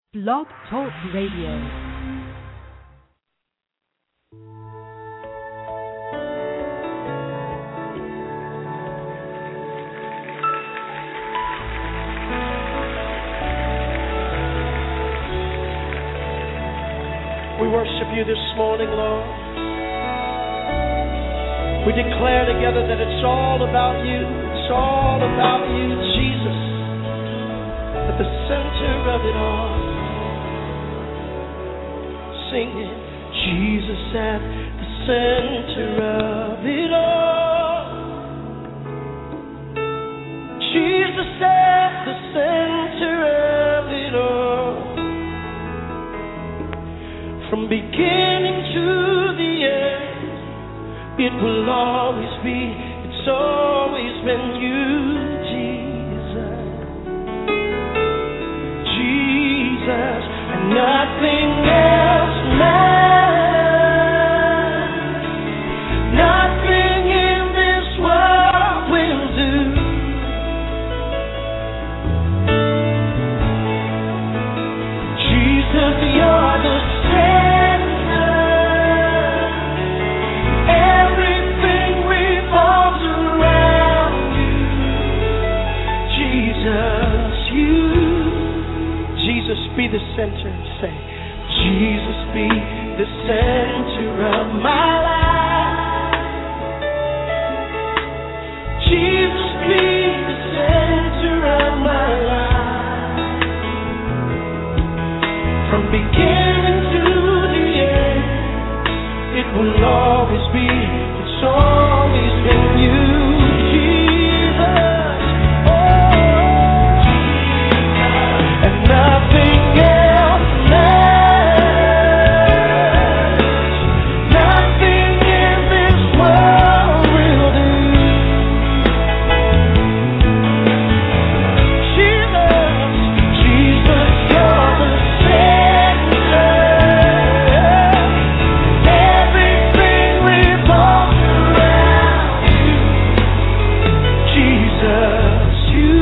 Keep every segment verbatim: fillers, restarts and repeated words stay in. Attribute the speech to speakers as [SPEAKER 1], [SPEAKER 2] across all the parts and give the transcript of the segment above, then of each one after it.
[SPEAKER 1] Blog Talk Radio.
[SPEAKER 2] We worship you this morning, Lord. We declare together that it's all about you. It's all about you, Jesus, at the center of it all. Singing, Jesus at the center of it all. Jesus at the center of it all. From beginning to the end, it will always be, it's always been you, Jesus. Jesus, and nothing else matters. Nothing in this world will do. Jesus, you're the center. Everything revolves around you. Jesus, you. Jesus, be the center. Say, Jesus, be the center of my life. Jesus, be the center of my life. From beginning to the end, it will always be, it's always been you, Jesus. Oh, Jesus. And nothing else matters. Nothing in this world will do. Jesus, Jesus, you're the center. Everything revolves around you. Jesus, you.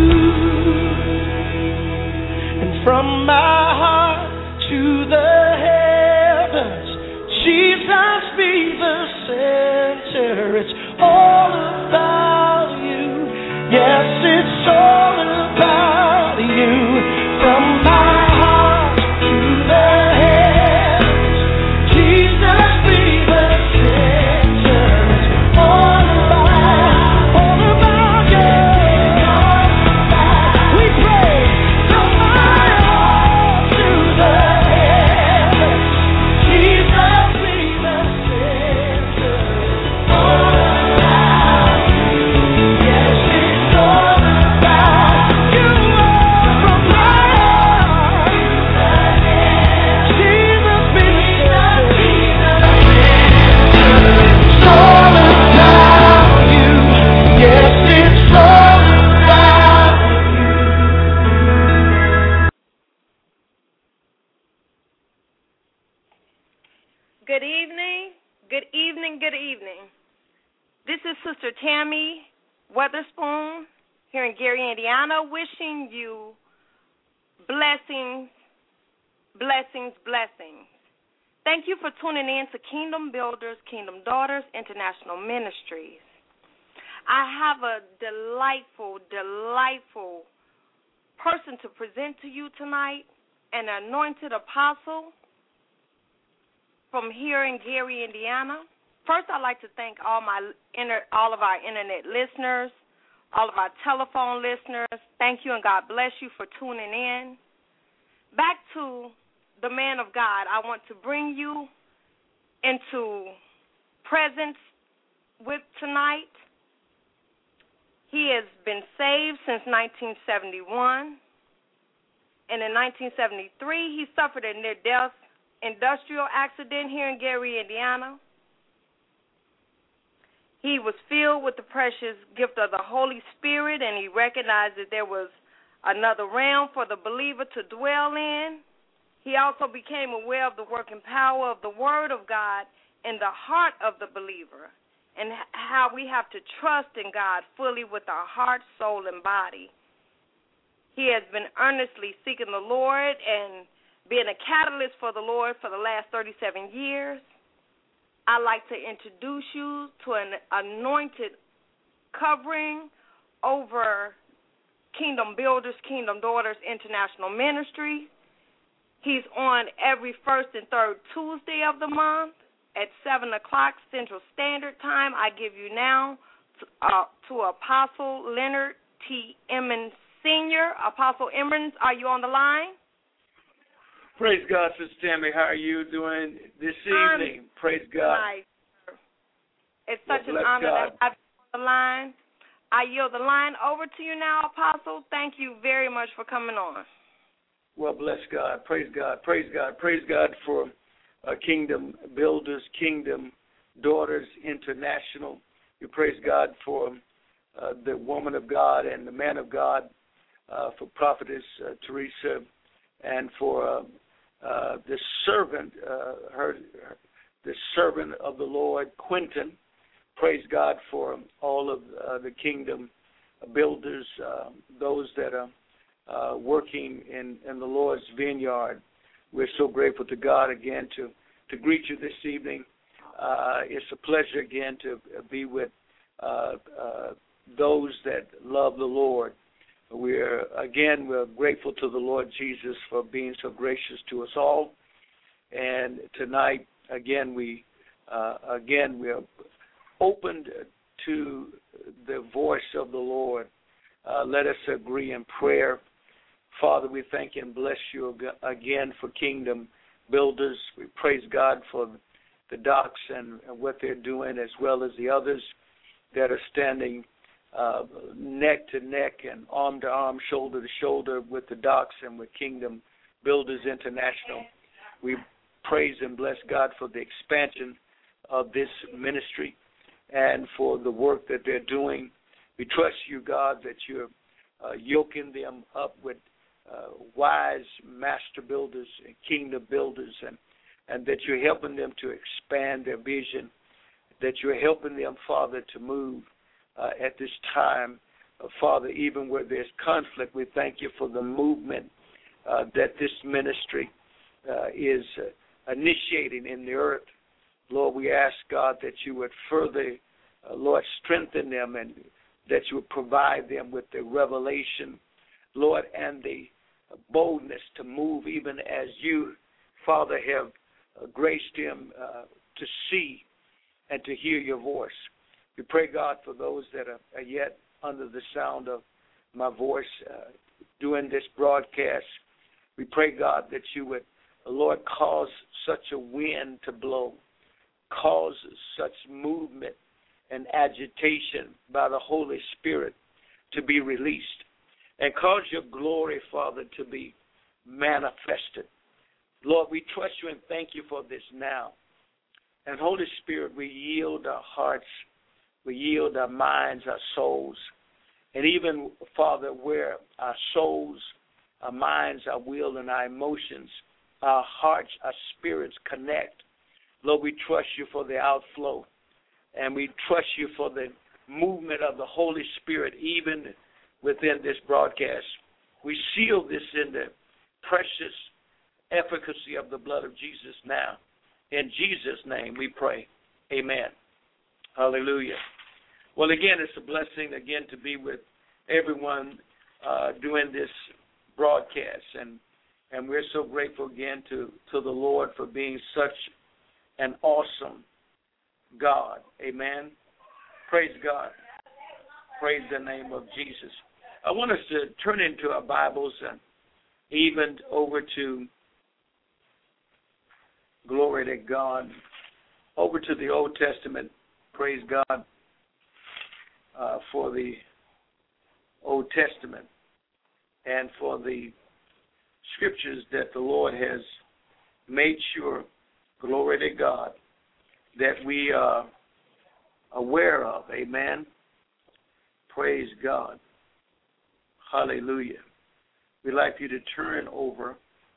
[SPEAKER 2] And from my heart to the heavens, Jesus, be the center. It's all about you. Yes, it's all about you. From my heart to the heavens, Jesus, be the center. It's all about, all about you. We pray from my heart to the heavens, Jesus, be the center. All about you. Yes, it's all about you. From my heart to the heavens, Jesus, be the center. It's all about you. Yes, it's all about you.
[SPEAKER 3] Good evening, good evening, good evening. This is Sister Tammy Weatherspoon here in Gary, Indiana, wishing you blessings, blessings, blessings. Thank you for tuning in to Kingdom Builders, Kingdom Daughters International Ministries. I have a delightful, delightful person to present to you tonight, an anointed apostle from here in Gary, Indiana. First, I'd like to thank all my inter, all of our internet listeners, all of our telephone listeners. Thank you and God bless you for tuning in. Back to the man of God, I want to bring you into presence with tonight. He has been saved since nineteen seventy-one, and in nineteen seventy-three, he suffered a near-death industrial accident here in Gary, Indiana. He was filled with the precious gift of the Holy Spirit, and he recognized that there was another realm for the believer to dwell in. He also became aware of the working power of the Word of God in the heart of the believer, and how we have to trust in God fully with our heart, soul, and body. He has been earnestly seeking the Lord, and being a catalyst for the Lord for the last thirty-seven years. I'd like to introduce you to an anointed covering over Kingdom Builders, Kingdom Daughters International Ministry. He's on every first and third Tuesday of the month at seven o'clock Central Standard Time. I give you now to, uh, to Apostle Leonard T. Emmons Senior Apostle Emmons, are you on the line?
[SPEAKER 4] Praise God, Sister Tammy. How are you doing this evening? Um, Praise God.
[SPEAKER 3] Nice. It's such
[SPEAKER 4] well,
[SPEAKER 3] an honor
[SPEAKER 4] God.
[SPEAKER 3] to have you on the line. I yield the line over to you now, Apostle. Thank you very much for coming on.
[SPEAKER 4] Well, bless God. Praise God. Praise God. Praise God for uh, Kingdom Builders, Kingdom Daughters International. We praise God for uh, the woman of God and the man of God, uh, for Prophetess uh, Teresa, and for uh, uh, the servant, uh, her, her, the servant of the Lord, Quentin. Praise God for all of uh, the Kingdom Builders, uh, those that are uh, working in, in the Lord's vineyard. We're so grateful to God again to, to greet you this evening. Uh, it's a pleasure again to be with uh, uh, those that love the Lord. We're again we're grateful to the Lord Jesus for being so gracious to us all. And tonight again we uh, again we're opened to the voice of the Lord. Uh, let us agree in prayer. Father, we thank you and bless you again for Kingdom Builders. We praise God for the docs and, and what they're doing, as well as the others that are standing uh, neck to neck and arm to arm, shoulder to shoulder with the docs and with Kingdom Builders International. We praise and bless God for the expansion of this ministry and for the work that they're doing. We trust you, God, that you're uh, yoking them up with uh, wise master builders and kingdom builders, and, and that you're helping them to expand their vision, that you're helping them, Father, to move uh, at this time. Uh, Father, even where there's conflict, we thank you for the movement uh, that this ministry uh, is uh, initiating in the earth. Lord, we ask, God, that you would further, uh, Lord, strengthen them, and that you would provide them with the revelation, Lord, and the boldness to move even as you, Father, have uh, graced them uh, to see and to hear your voice. We pray, God, for those that are, are yet under the sound of my voice uh, doing this broadcast. We pray, God, that you would, Lord, cause such a wind to blow, cause such movement and agitation by the Holy Spirit to be released, and cause your glory, Father, to be manifested. Lord, we trust you and thank you for this now. And Holy Spirit, we yield our hearts, we yield our minds, our souls, and even, Father, where our souls, our minds, our will, and our emotions, our hearts, our spirits connect, Lord, we trust you for the outflow, and we trust you for the movement of the Holy Spirit even within this broadcast. We seal this in the precious efficacy of the blood of Jesus now. In Jesus' name we pray. Amen. Hallelujah. Well, again, it's a blessing, again, to be with everyone uh, doing this broadcast. And and we're so grateful, again, to, to the Lord for being such an awesome God. Amen. Praise God. Praise the name of Jesus. I want us to turn into our Bibles and even over to, glory to God, over to the Old Testament. Praise God uh, for the Old Testament and for the scriptures that the Lord has made sure, glory to God, that we are aware of. Amen. Praise God. Hallelujah. We'd like you to turn over.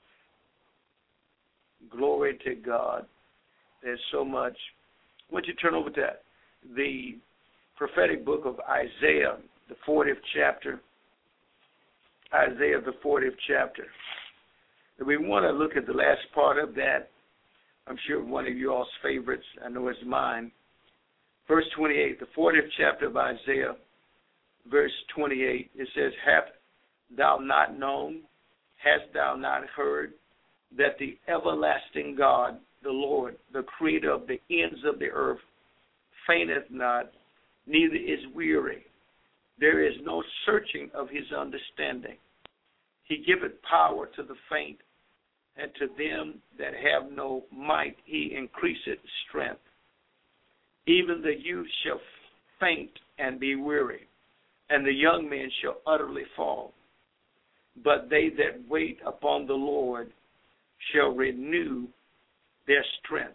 [SPEAKER 4] Glory to God. There's so much. I want you to turn over to the prophetic book of Isaiah, the fortieth chapter. Isaiah, the fortieth chapter. We want to look at the last part of that. I'm sure one of you all's favorites. I know it's mine. Verse twenty-eight, the fortieth chapter of Isaiah, verse twenty-eight, it says, "Hast thou not known, hast thou not heard, that the everlasting God, the Lord, the creator of the ends of the earth, fainteth not, neither is weary. There is no searching of his understanding. He giveth power to the faint, and to them that have no might he increaseth strength. Even the youth shall faint and be weary, and the young men shall utterly fall. But they that wait upon the Lord shall renew their strength.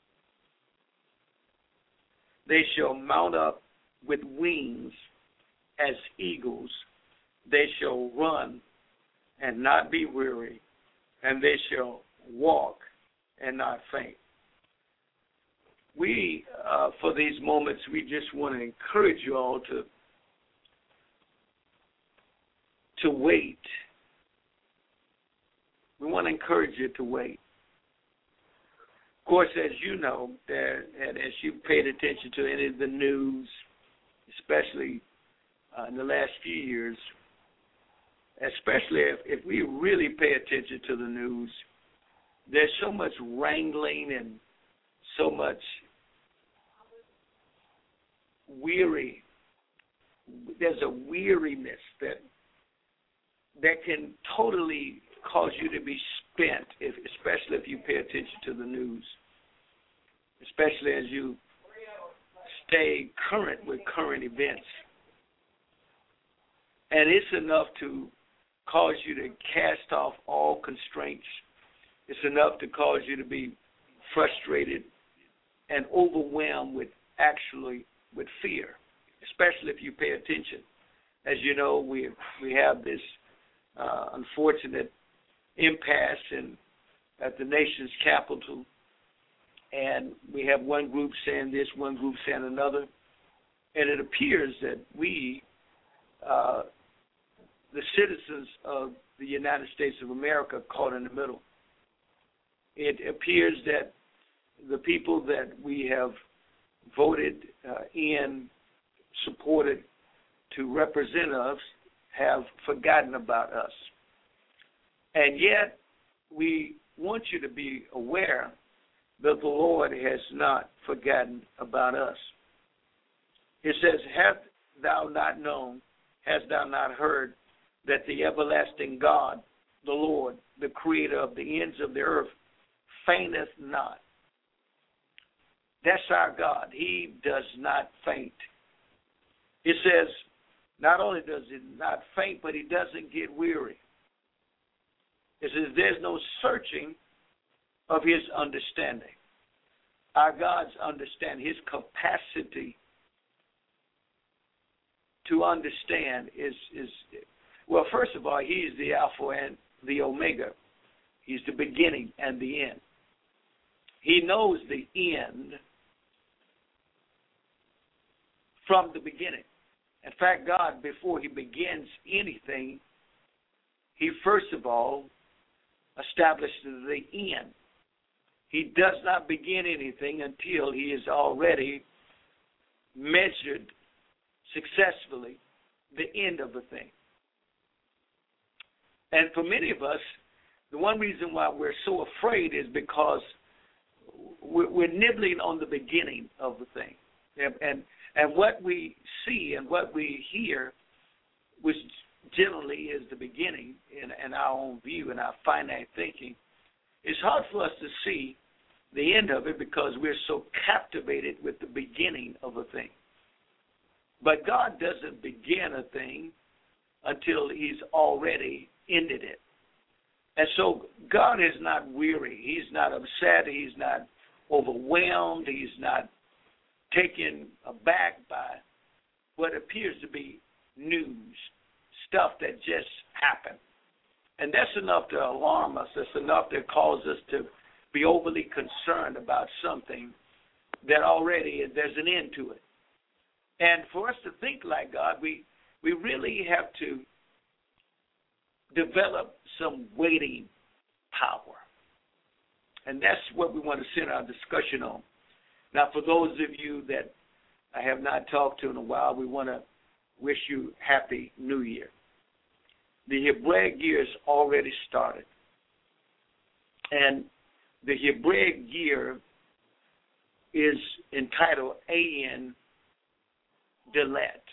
[SPEAKER 4] They shall mount up with wings as eagles. They shall run and not be weary, and they shall walk and not faint." We, uh, for these moments, we just want to encourage you all to to wait. We want to encourage you to wait. Of course, as you know, there, and as you've paid attention to any of the news, especially uh, in the last few years, especially if, if we really pay attention to the news, there's so much wrangling and so much weary. There's a weariness that that can totally cause you to be spent, if, especially if you pay attention to the news, especially as you stay current with current events. And it's enough to cause you to cast off all constraints. It's enough to cause you to be frustrated and overwhelmed with actually with fear, especially if you pay attention. As you know, we we have this uh, unfortunate impasse in at the nation's capital, and we have one group saying this, one group saying another, and it appears that we, uh, the citizens of the United States of America, are caught in the middle. It appears that the people that we have voted uh, in, supported to represent us, have forgotten about us. And yet, we want you to be aware that the Lord has not forgotten about us. It says, "Hast thou not known, hast thou not heard, that the everlasting God, the Lord, the creator of the ends of the earth, fainteth not." That's our God. He does not faint. It says, not only does he not faint, but he doesn't get weary. It says there's no searching of his understanding. Our God's understanding, his capacity to understand is, is, well, first of all, he is the Alpha and the Omega. He's the beginning and the end. He knows the end from the beginning. In fact, God, before he begins anything, he first of all establishes the end. He does not begin anything until he has already measured successfully the end of the thing. And for many of us, the one reason why we're so afraid is because we're nibbling on the beginning of the thing. And and what we see and what we hear, which generally is the beginning in, in our own view and our finite thinking, it's hard for us to see the end of it because we're so captivated with the beginning of a thing. But God doesn't begin a thing until he's already ended it. And so God is not weary. He's not upset. He's not overwhelmed. He's not taken aback by what appears to be news, stuff that just happened. And that's enough to alarm us. That's enough to cause us to be overly concerned about something that already there's an end to it. And for us to think like God, we, we really have to develop some waiting power. And that's what we want to center our discussion on. Now, for those of you that I have not talked to in a while, we want to wish you Happy New Year. The Hebraic year has already started. And the Hebraic year is entitled An Delet.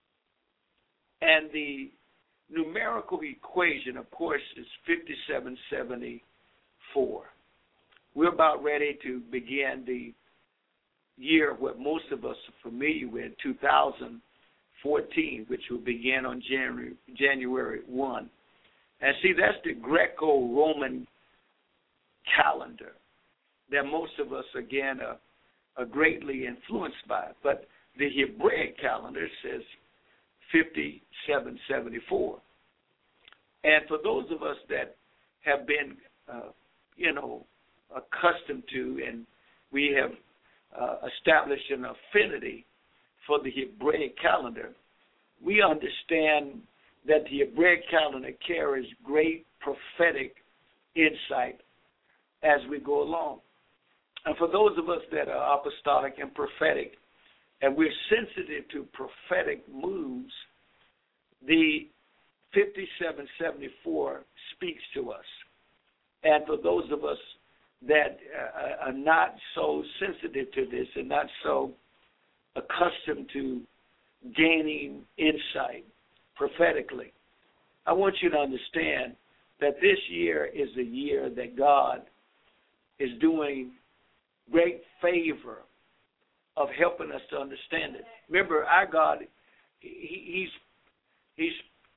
[SPEAKER 4] And the numerical equation, of course, is fifty-seven seventy-four. We're about ready to begin the year what most of us are familiar with, two thousand fourteen, which will begin on January January first. And see, that's the Greco-Roman calendar that most of us, again, are, are greatly influenced by. But the Hebraic calendar says fifty-seven seventy-four. And for those of us that have been, uh, you know, accustomed to, and we have uh, established an affinity for the Hebraic calendar, we understand that the Hebraic calendar carries great prophetic insight as we go along. And for those of us that are apostolic and prophetic, and we're sensitive to prophetic moves, the fifty-seven seventy-four speaks to us. And for those of us that uh, are not so sensitive to this and not so accustomed to gaining insight prophetically, I want you to understand that this year is a year that God is doing great favor of helping us to understand it. Remember, our God, he, he's he's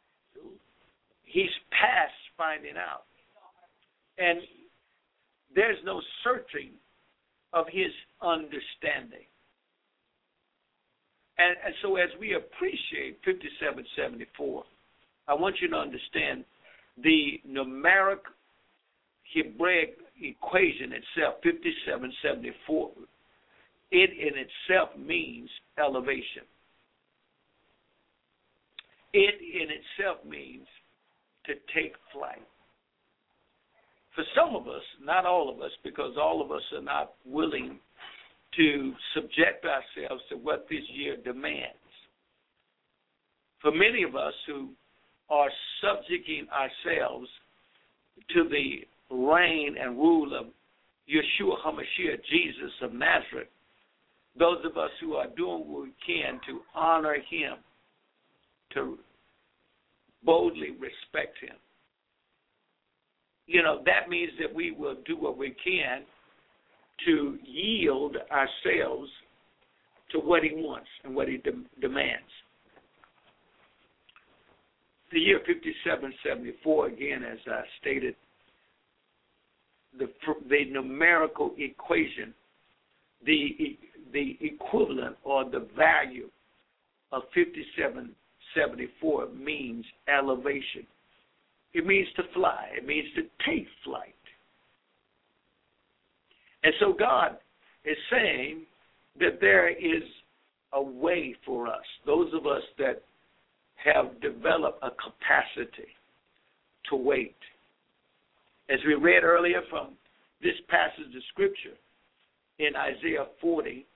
[SPEAKER 4] he's past finding out, and there's no searching of his understanding. And, and so as we appreciate fifty-seven seventy-four, I want you to understand the numeric Hebraic equation itself, fifty-seven seventy-four, it in itself means elevation. It in itself means to take flight. For some of us, not all of us, because all of us are not willing to subject ourselves to what this year demands. For many of us who are subjecting ourselves to the reign and rule of Yeshua HaMashiach, Jesus of Nazareth, those of us who are doing what we can to honor him, to boldly respect him, you know, that means that we will do what we can to yield ourselves to what he wants and what he de- demands. The year fifty-seven seventy-four, again, as I stated, the, the numerical equation, the, the equivalent or the value of fifty-seven seventy-four means elevation. It means to fly. It means to take flight. And so God is saying that there is a way for us, those of us that have developed a capacity to wait. As we read earlier from this passage of Scripture in Isaiah forty,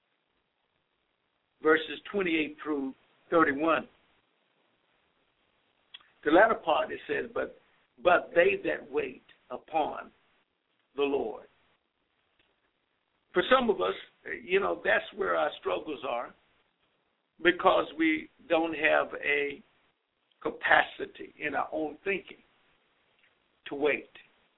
[SPEAKER 4] verses twenty-eight through thirty-one, the latter part, it says, but, but they that wait upon the Lord. For some of us, you know, that's where our struggles are, because we don't have a capacity in our own thinking to wait.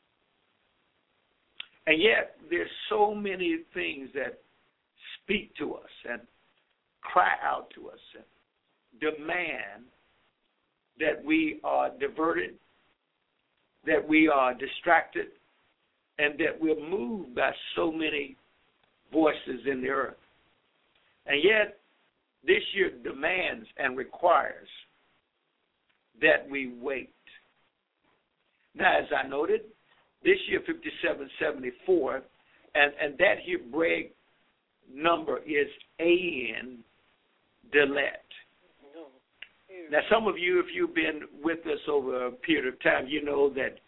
[SPEAKER 4] And yet, there's so many things that speak to us and cry out to us and demand that we are diverted, that we are distracted, and that we're moved by so many voices in the earth. And yet, this year demands and requires that we wait. Now, as I noted, this year fifty-seven seventy-four, and, and that Hebraic number is An Delet. Now, some of you, if you've been with us over a period of time, you know that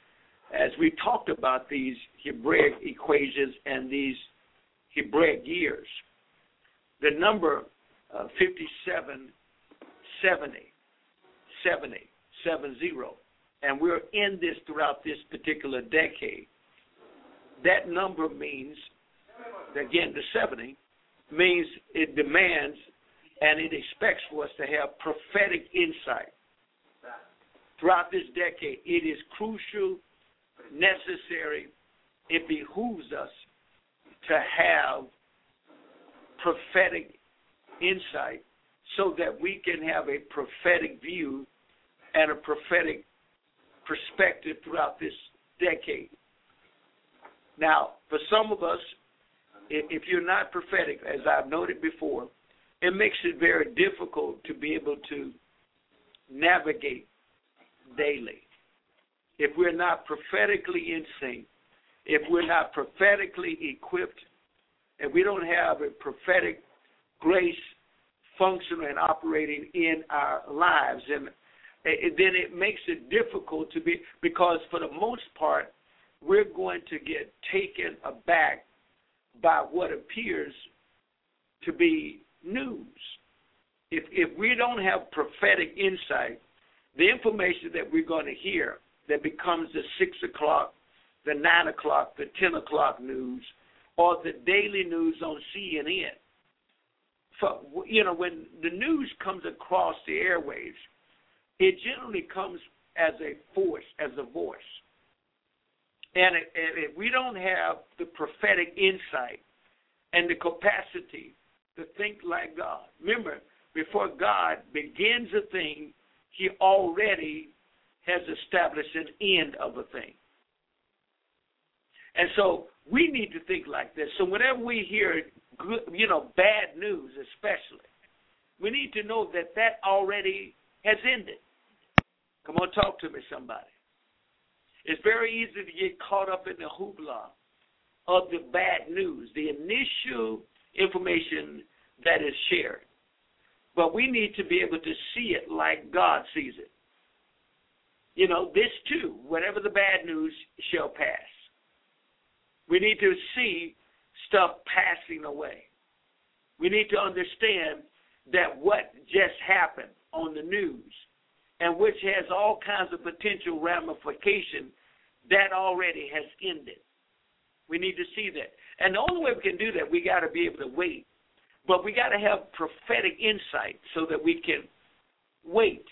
[SPEAKER 4] as we talked about these Hebraic equations and these Hebraic years, the number uh, fifty-seven seventy, seventy, seven zero, and we're in this throughout this particular decade. That number means, again, the seventy means it demands and it expects for us to have prophetic insight. Throughout this decade, it is crucial, necessary, it behooves us to have prophetic insight so that we can have a prophetic view and a prophetic perspective throughout this decade. Now, for some of us, if you're not prophetic, as I've noted before, it makes it very difficult to be able to navigate daily. If we're not prophetically in sync, if we're not prophetically equipped, if we don't have a prophetic grace functioning and operating in our lives, and then it makes it difficult to be, because for the most part, we're going to get taken aback by what appears to be news. If if we don't have prophetic insight, the information that we're going to hear that becomes the six o'clock, the nine o'clock, the ten o'clock news, or the daily news on C N N. So, you know, when the news comes across the airwaves, it generally comes as a force, as a voice. And if we don't have the prophetic insight and the capacity to think like God, remember, before God begins a thing, he already has established an end of a thing. And so we need to think like this. So whenever we hear, good, you know, bad news especially, we need to know that that already has ended. Come on, talk to me, somebody. It's very easy to get caught up in the hoopla of the bad news, the initial information that is shared. But we need to be able to see it like God sees it. You know, this too, whatever the bad news shall pass. We need to see stuff passing away. We need to understand that what just happened on the news, and which has all kinds of potential ramification, that already has ended. We need to see that. And the only way we can do that, we got to be able to wait. But we got to have prophetic insight so that we can wait.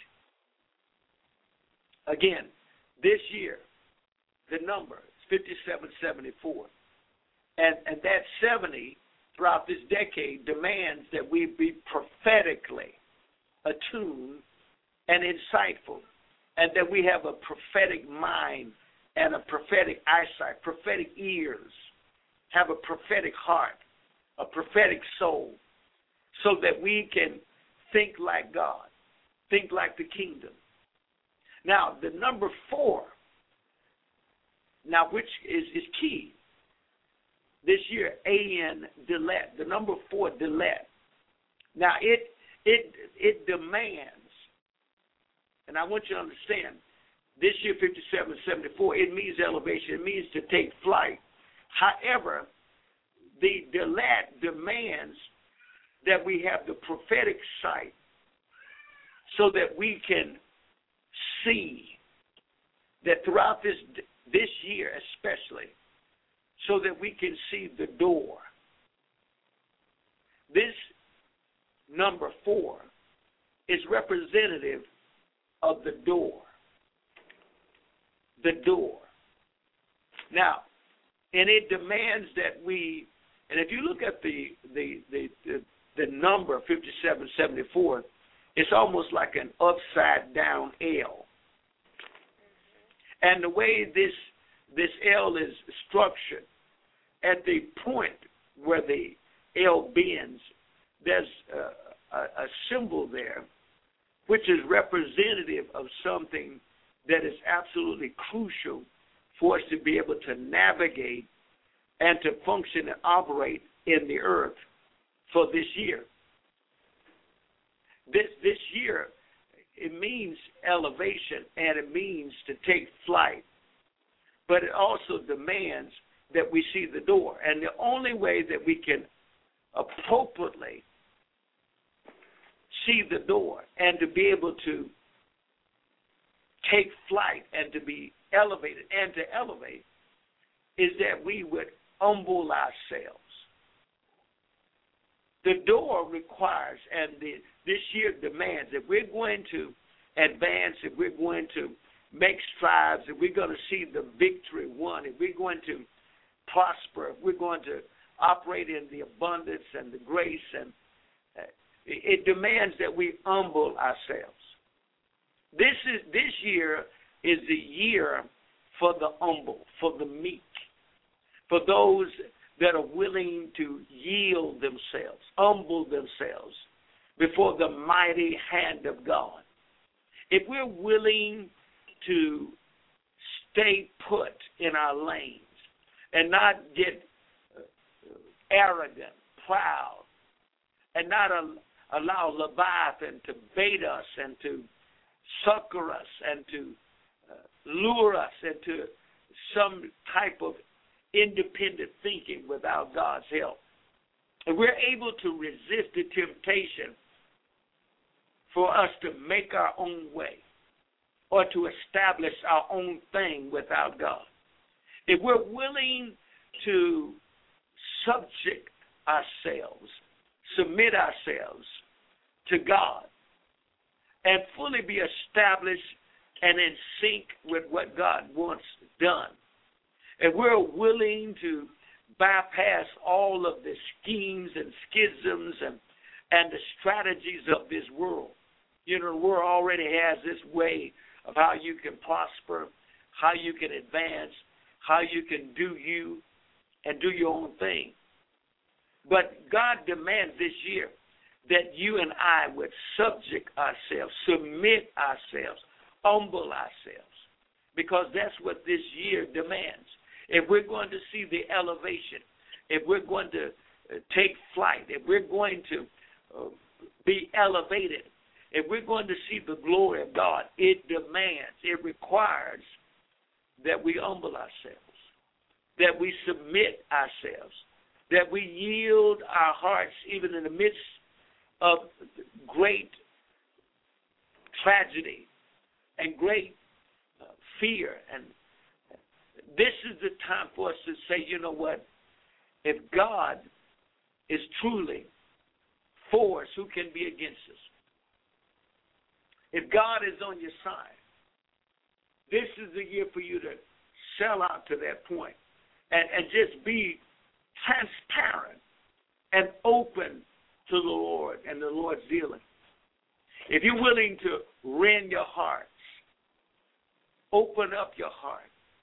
[SPEAKER 4] Again, this year, the number is fifty-seven seventy-four. And, and that seventy throughout this decade demands that we be prophetically attuned and insightful, and that we have a prophetic mind and a prophetic eyesight, prophetic ears, have a prophetic heart, a prophetic soul, so that we can think like God, think like the kingdom. Now, the number four, now which is, is key this year, A N Delet, the number four Delet. Now, it it it demands, and I want you to understand, this year, fifty-seven seventy-four, it means elevation. It means to take flight. However, the Delet demands that we have the prophetic sight so that we can see that throughout this this year especially, so that we can see the door. This number four is representative of the door. The door. Now, and it demands that we, and if you look at the the the, the, the number fifty-seven seventy-four, it's almost like an upside down L. And the way this this L is structured, at the point where the L bends, there's a, a, a symbol there which is representative of something that is absolutely crucial for us to be able to navigate and to function and operate in the earth for this year. This this year, it means elevation, and it means to take flight. but it also demands that we see the door. And the only way that we can appropriately see the door and to be able to take flight and to be elevated and to elevate is that we would humble ourselves. The door requires, and the, this year demands, if we're going to advance, if we're going to make strides, if we're going to see the victory won, if we're going to prosper, if we're going to operate in the abundance and the grace, and uh, it demands that we humble ourselves. This is this year is the year for the humble, for the meek, for those that are willing to yield themselves, humble themselves before the mighty hand of God. If we're willing to stay put in our lanes and not get arrogant, proud, and not allow Leviathan to bait us and to succor us and to uh, lure us into some type of independent thinking without God's help. And we're able to resist the temptation for us to make our own way or to establish our own thing without God. If we're willing to subject ourselves, submit ourselves to God, and fully be established and in sync with what God wants done, and we're willing to bypass all of the schemes and schisms and, and the strategies of this world. You know, the world already has this way of how you can prosper, how you can advance, how you can do you and do your own thing. But God demands this year that you and I would subject ourselves, submit ourselves, humble ourselves, because that's what this year demands. If we're going to see the elevation, if we're going to take flight, if we're going to uh, be elevated, if we're going to see the glory of God, it demands, it requires that we humble ourselves, that we submit ourselves, that we yield our hearts even in the midst of great tragedy and great uh, fear. And this is the time for us to say, you know what, if God is truly for us, who can be against us? If God is on your side, this is the year for you to sell out to that point and, and just be transparent and open to the Lord and the Lord's dealing. If you're willing to rend your hearts, open up your heart,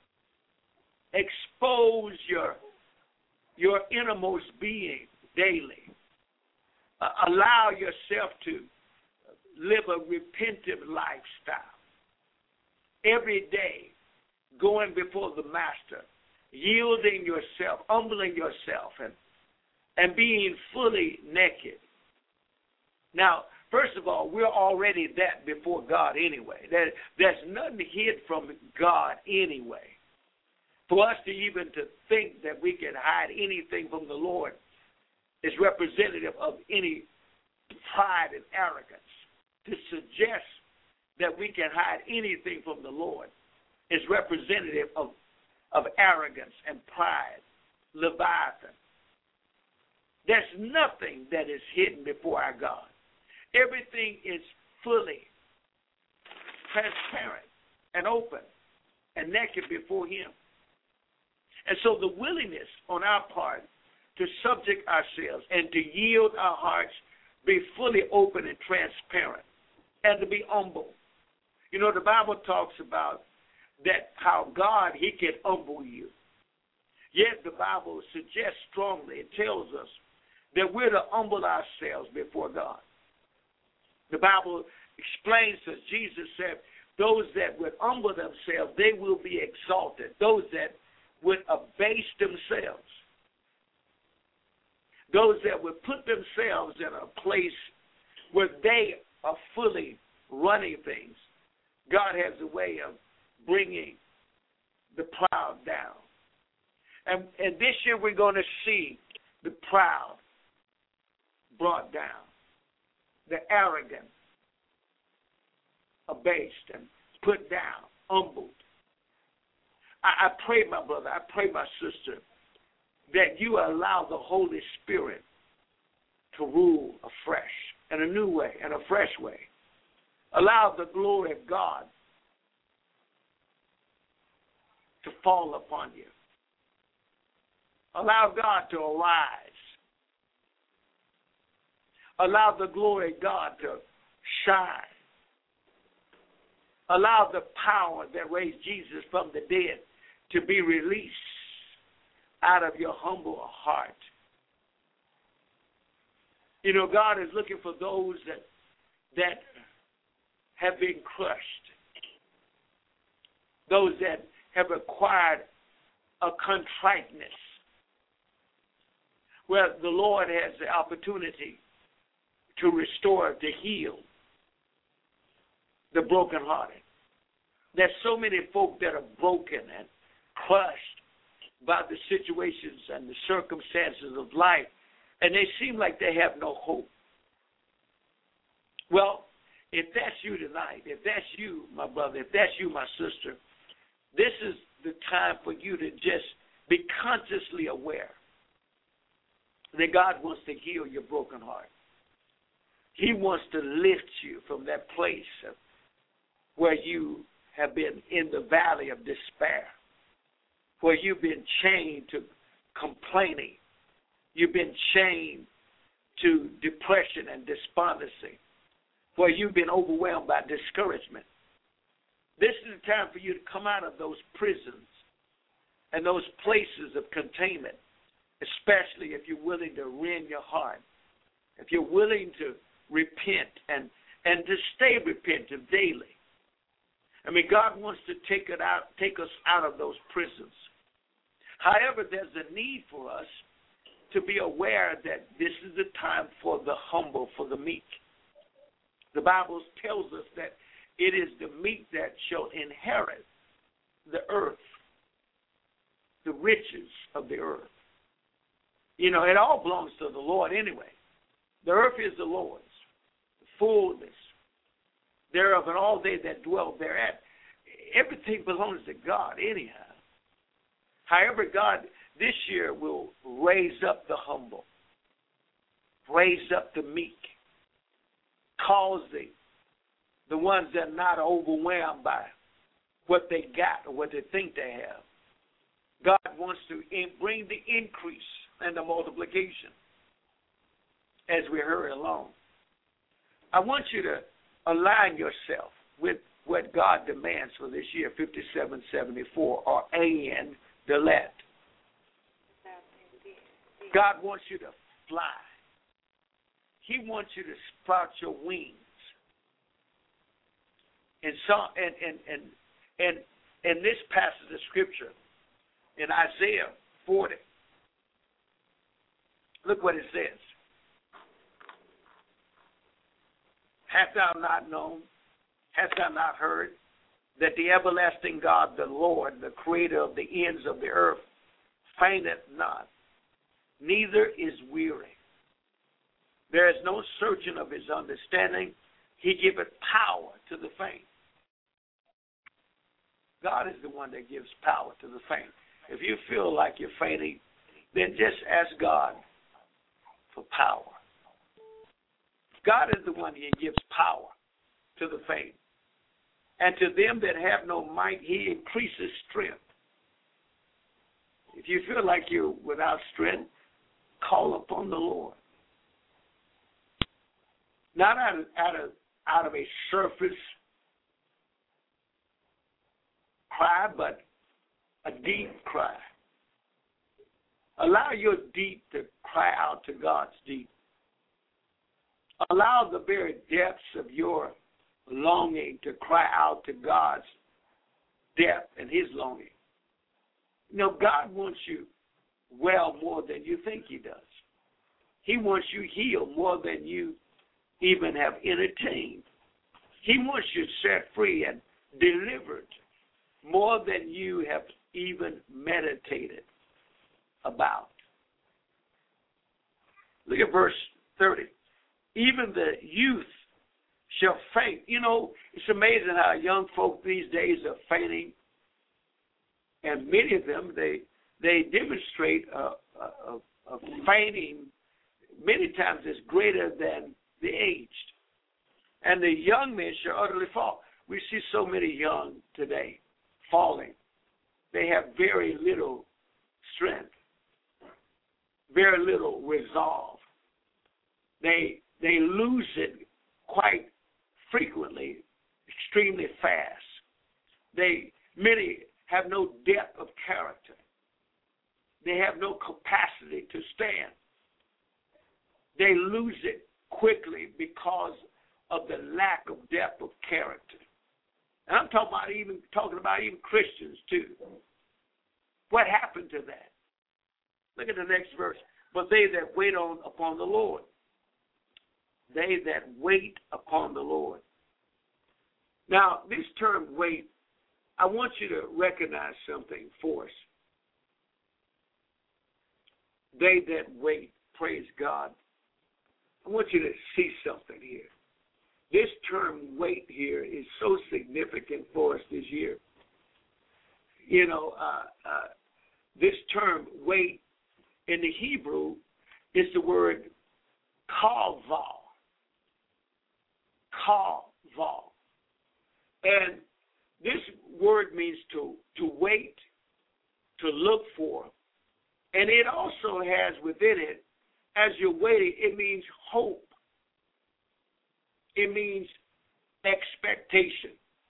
[SPEAKER 4] expose your, your innermost being daily, uh, allow yourself to live a repentant lifestyle. Every day, going before the Master, yielding yourself, humbling yourself, and, and being fully naked. Now, first of all, we're already that before God anyway. There, there's nothing hid from God anyway. For us to even to think that we can hide anything from the Lord is representative of any pride and arrogance. To suggest that we can hide anything from the Lord is representative of, of arrogance and pride, Leviathan. There's nothing that is hidden before our God. Everything is fully transparent and open and naked before Him. And so the willingness on our part to subject ourselves and to yield our hearts, be fully open and transparent, and to be humble. You know, the Bible talks about that how God, He can humble you. Yet the Bible suggests strongly, it tells us that we're to humble ourselves before God. The Bible explains to us, Jesus said, those that would humble themselves, they will be exalted. Those that would abase themselves, those that would put themselves in a place where they are fully running things, God has a way of bringing the proud down. And, and this year we're going to see the proud brought down, the arrogant abased and put down, humbled. I, I pray, my brother, I pray, my sister, that you allow the Holy Spirit to rule afresh, in a new way, in a fresh way. Allow the glory of God to fall upon you. Allow God to arise. Allow the glory of God to shine. Allow the power that raised Jesus from the dead to be released out of your humble heart. You know, God is looking for those that that have been crushed, those that have acquired a contriteness, where the Lord has the opportunity to restore, to heal the brokenhearted. There's so many folk that are broken and crushed by the situations and the circumstances of life, and they seem like they have no hope. Well, if that's you tonight, if that's you, my brother, if that's you, my sister, this is the time for you to just be consciously aware that God wants to heal your broken heart. He wants to lift you from that place where you have been in the valley of despair, where you've been chained to complaining. You've been chained to depression and despondency, where you've been overwhelmed by discouragement. This is the time for you to come out of those prisons and those places of containment, especially if you're willing to rend your heart, if you're willing to repent and, and to stay repentant daily. I mean, God wants to take it out, take us out of those prisons. However, there's a need for us to be aware that this is the time for the humble, for the meek. The Bible tells us that it is the meek that shall inherit the earth, the riches of the earth. You know, it all belongs to the Lord anyway. The earth is the Lord's, the fullness thereof, and all they that dwell thereat. Everything belongs to God anyhow. However, God this year will raise up the humble, raise up the meek, cause the, the ones that are not overwhelmed by what they got or what they think they have. God wants to in, bring the increase and the multiplication as we hurry along. I want you to align yourself with what God demands for this year, fifty-seven seventy-four, or A N, Delet. God wants you to fly. He wants you to sprout your wings. And so, and and and and in this passage of scripture, in Isaiah forty, look what it says. Hast thou not known, hast thou not heard, that the everlasting God, the Lord, the creator of the ends of the earth, fainteth not, neither is weary. There is no searching of his understanding. He giveth power to the faint. God is the one that gives power to the faint. If you feel like you're fainting, then just ask God for power. God is the one that gives power to the faint. And to them that have no might, he increases strength. If you feel like you're without strength, call upon the Lord. Not out of, out of, out of a surface cry, but a deep cry. Allow your deep to cry out to God's deep. Allow the very depths of your longing to cry out to God's depth and his longing. You know, God wants you well more than you think he does. He wants you healed more than you even have entertained. He wants you set free and delivered more than you have even meditated about. Look at verse thirty. Even the youth shall faint. You know, it's amazing how young folk these days are fainting. And many of them, they they demonstrate a, a, a fainting many times is greater than the aged. And the young men shall utterly fall. We see so many young today falling. They have very little strength, very little resolve. They they lose it quite frequently, extremely fast. They many have no depth of character. They have no capacity to stand. They lose it quickly because of the lack of depth of character. And I'm talking about even talking about even Christians too. What happened to that? Look at the next verse. But they that wait on upon the Lord. They that wait upon the Lord. Now, this term wait, I want you to recognize something for us. They that wait, praise God. I want you to see something here. This term wait here is so significant for us this year. You know, uh, uh, this term wait in the Hebrew is the word kavah. Kavah. And this word means to, to wait, to look for. And it also has within it, as you're waiting, it means hope. It means expectation.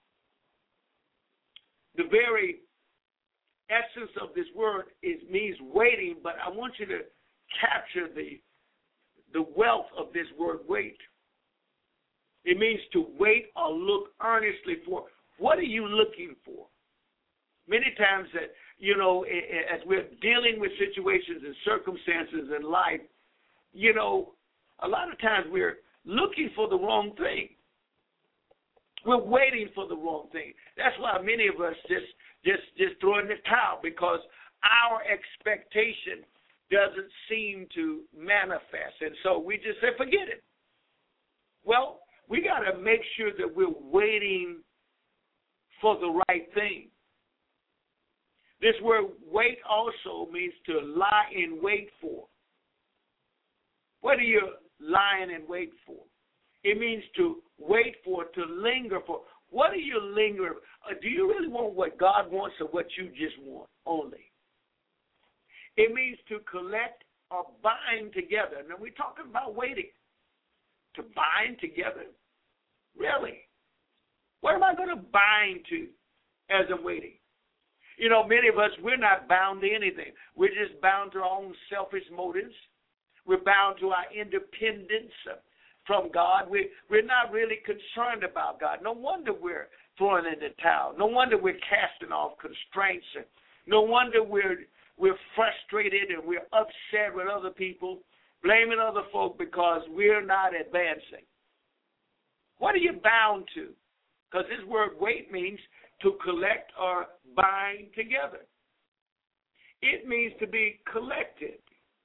[SPEAKER 4] The very essence of this word is means waiting, but I want you to capture the, the wealth of this word wait. It means to wait or look earnestly for. What are you looking for? Many times that, you know, as we're dealing with situations and circumstances in life, you know, a lot of times we're looking for the wrong thing. We're waiting for the wrong thing. That's why many of us just just just throw in the towel, because our expectation doesn't seem to manifest. And so we just say, forget it. Well, we got to make sure that we're waiting for the right thing. This word wait also means to lie in wait for. What are you lying in wait for? It means to wait for, to linger for. What are you lingering? Uh, do you really want what God wants or what you just want only? It means to collect or bind together. Now, we're talking about waiting. To bind together? Really? What am I going to bind to as I'm waiting? You know, many of us, we're not bound to anything. We're just bound to our own selfish motives. We're bound to our independence from God. We, we're not really concerned about God. No wonder we're throwing in the towel. No wonder we're casting off constraints. No wonder we're, we're frustrated and we're upset with other people, blaming other folk because we're not advancing. What are you bound to? Because this word wait means to collect or bind together. It means to be collected.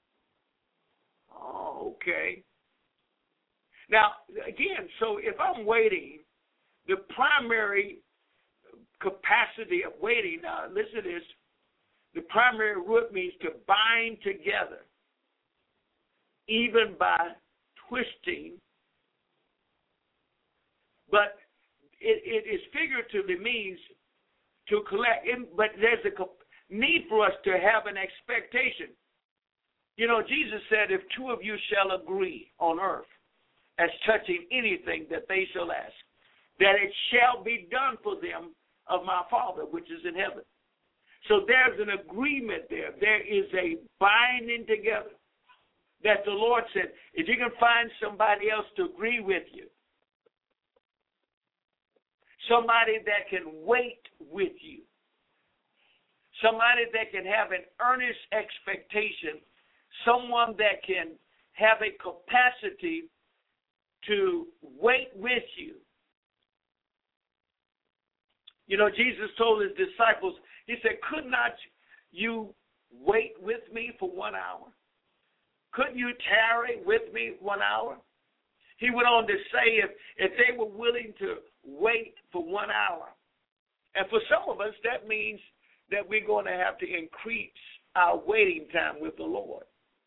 [SPEAKER 4] Oh, okay. Now, again, so if I'm waiting, the primary capacity of waiting, now listen to this, the primary root means to bind together, even by twisting. But it, it is figuratively means to collect, but there's a need for us to have an expectation. You know, Jesus said, if two of you shall agree on earth as touching anything that they shall ask, that it shall be done for them of my Father which is in heaven. So there's an agreement there. There is a binding together that the Lord said, if you can find somebody else to agree with you, somebody that can wait with you, somebody that can have an earnest expectation, someone that can have a capacity to wait with you. You know, Jesus told his disciples, He said, could not you wait with me for one hour? Couldn't you tarry with me one hour? He went on to say if, if they were willing to wait for one hour. And for some of us, that means that we're going to have to increase our waiting time with the Lord.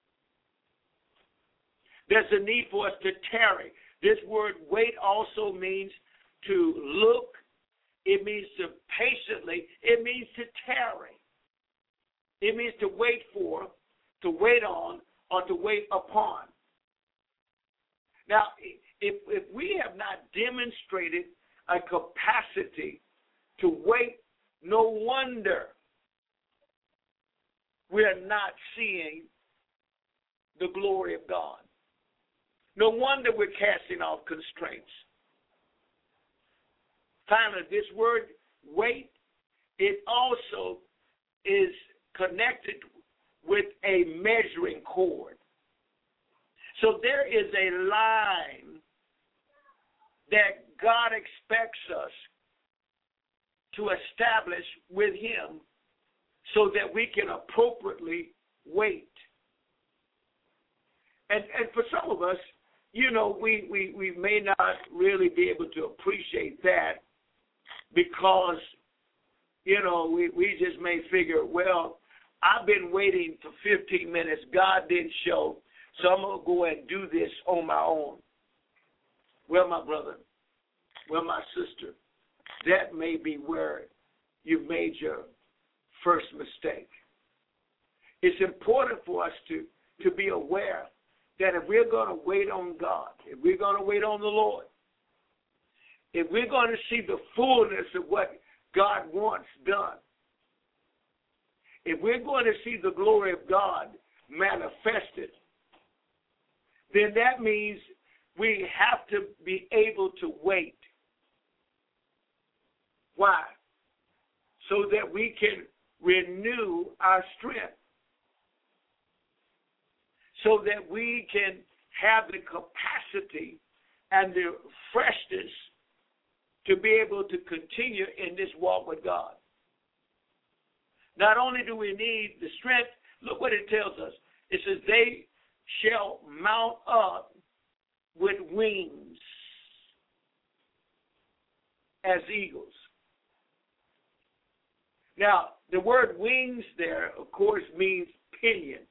[SPEAKER 4] There's a need for us to tarry. This word wait also means to look. It means to patiently. It means to tarry. It means to wait for, to wait on, or to wait upon. Now, if, if we have not demonstrated a capacity to wait, no wonder we are not seeing the glory of God. No wonder we're casting off constraints. Finally, this word wait, it also is connected with a measuring cord. So there is a line that God expects us to establish with him so that we can appropriately wait. And, and for some of us, you know, we, we, we may not really be able to appreciate that because, you know, we, we just may figure, well, I've been waiting for fifteen minutes. God didn't show, so I'm going to go and do this on my own. Well, my brother, well, my sister, that may be where you've made your first mistake. It's important for us to, to be aware that if we're going to wait on God, if we're going to wait on the Lord, if we're going to see the fullness of what God wants done, if we're going to see the glory of God manifested, then that means we have to be able to wait. Why? So that we can renew our strength. So that we can have the capacity and the freshness to be able to continue in this walk with God. Not only do we need the strength, look what it tells us. It says, they shall mount up with wings as eagles. Now, the word wings there, of course, means pinions.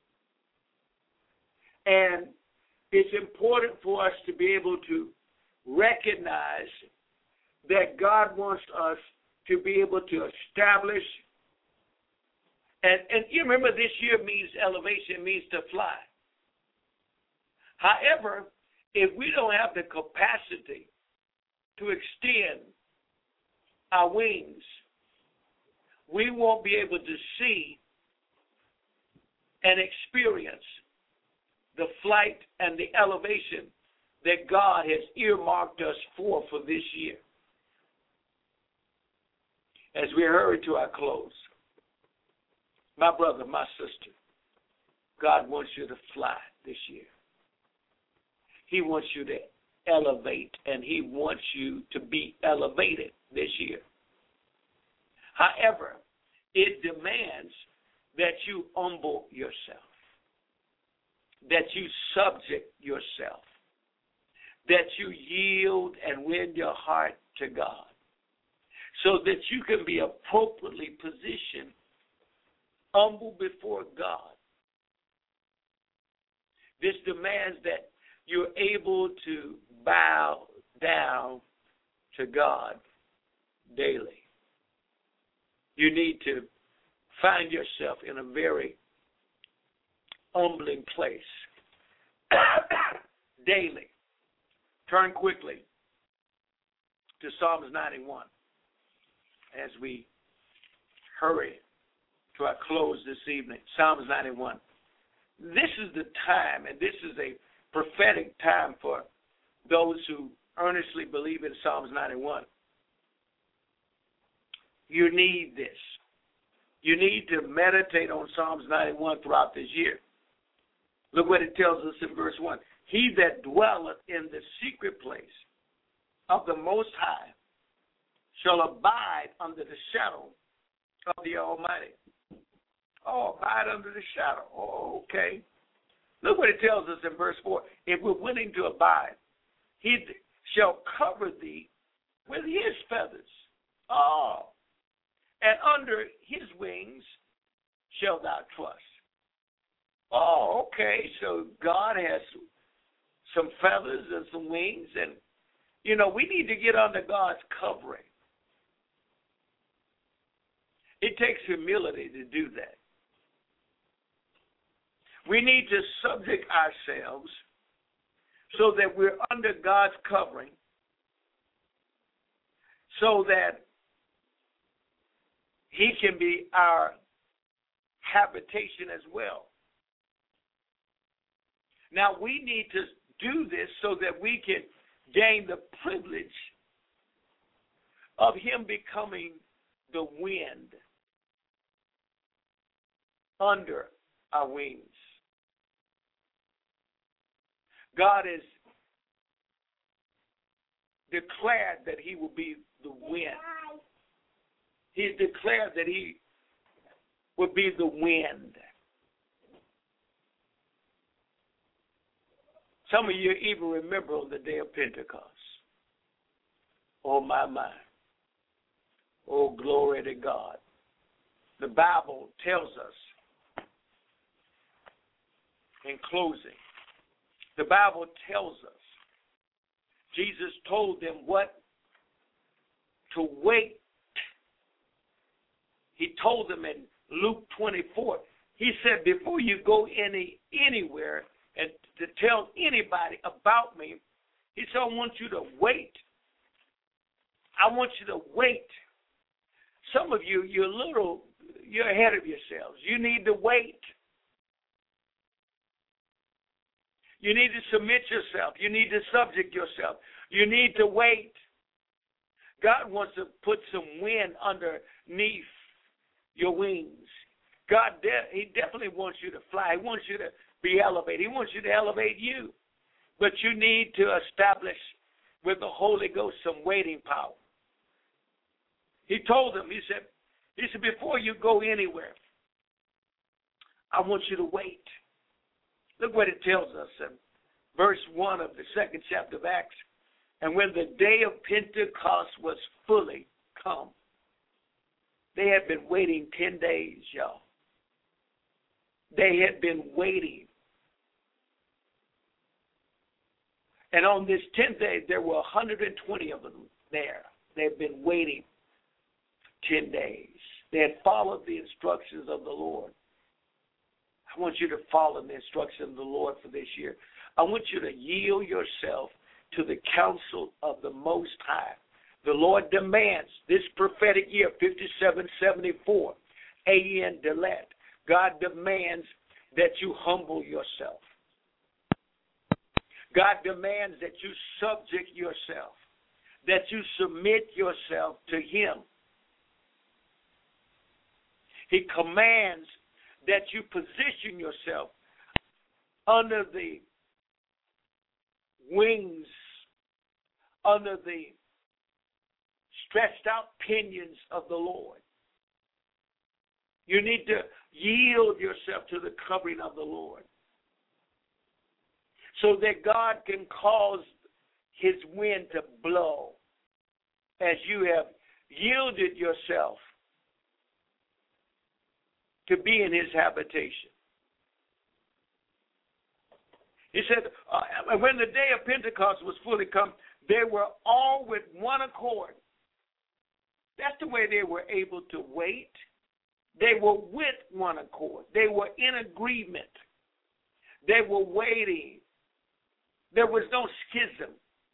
[SPEAKER 4] And it's important for us to be able to recognize that God wants us to be able to establish. And, and you remember this year means elevation, means to fly. However, if we don't have the capacity to extend our wings, we won't be able to see and experience the flight and the elevation that God has earmarked us for for this year. As we hurry to our close, my brother, my sister, God wants you to fly this year. He wants you to elevate, and he wants you to be elevated this year. However, it demands that you humble yourself, that you subject yourself, that you yield and win your heart to God so that you can be appropriately positioned, humble before God. This demands that you're able to bow down to God daily. You need to find yourself in a very humbling place daily. Turn quickly to Psalms ninety-one as we hurry to our close this evening. Psalms ninety-one. This is the time, and this is a prophetic time for those who earnestly believe in Psalms ninety-one. You need this. You need to meditate on Psalms ninety-one throughout this year. Look what it tells us in verse one. He that dwelleth in the secret place of the Most High shall abide under the shadow of the Almighty. Oh, abide under the shadow. Oh, okay. Look what it tells us in verse four. If we're willing to abide, he shall cover thee with his feathers. Oh, and under his wings shall thou trust. Oh, okay. So God has some feathers and some wings, and, you know, we need to get under God's covering. It takes humility to do that. We need to subject ourselves so that we're under God's covering, so that he can be our habitation as well. Now, we need to do this so that we can gain the privilege of him becoming the wind under our wings. God has declared that he will be the wind. He's declared that he will be the wind. Some of you even remember on the day of Pentecost. Oh, my, my. Oh, glory to God. The Bible tells us, in closing, the Bible tells us, Jesus told them what to wait. He told them in Luke twenty-four, he said, before you go any anywhere and to tell anybody about me, he said, I want you to wait. I want you to wait. Some of you, you're little, you're ahead of yourselves. You need to wait. You need to submit yourself. You need to subject yourself. You need to wait. God wants to put some wind underneath your wings. God, de- he definitely wants you to fly. He wants you to be elevated. He wants you to elevate you. But you need to establish with the Holy Ghost some waiting power. He told them, he said, he said, before you go anywhere, I want you to wait. Look what it tells us in verse one of the second chapter of Acts. And when the day of Pentecost was fully come, they had been waiting ten days, y'all. They had been waiting. And on this tenth day, there were one hundred twenty of them there. They had been waiting ten days. They had followed the instructions of the Lord. I want you to follow the instructions of the Lord for this year. I want you to yield yourself to the counsel of the Most High. The Lord demands this prophetic year, fifty-seven seventy-four, A N Delet. God demands that you humble yourself. God demands that you subject yourself, that you submit yourself to him. He commands that you position yourself under the wings, under the stretched out pinions of the Lord. You need to yield yourself to the covering of the Lord so that God can cause his wind to blow as you have yielded yourself to be in his habitation. He said, uh, when the day of Pentecost was fully come, they were all with one accord. That's the way they were able to wait. They were with one accord. They were in agreement. They were waiting. There was no schism.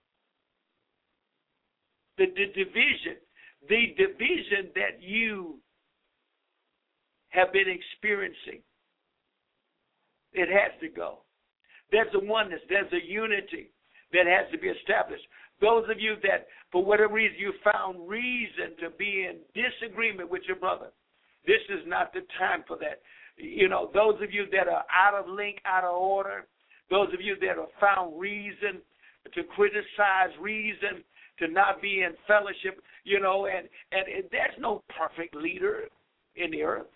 [SPEAKER 4] The, the division, the division that you have been experiencing, it has to go. There's a oneness. There's a unity that has to be established. Those of you that, for whatever reason, you found reason to be in disagreement with your brother, this is not the time for that. You know, those of you that are out of link, out of order, those of you that have found reason to criticize, reason to not be in fellowship, you know, and, and, and there's no perfect leader. in the earth.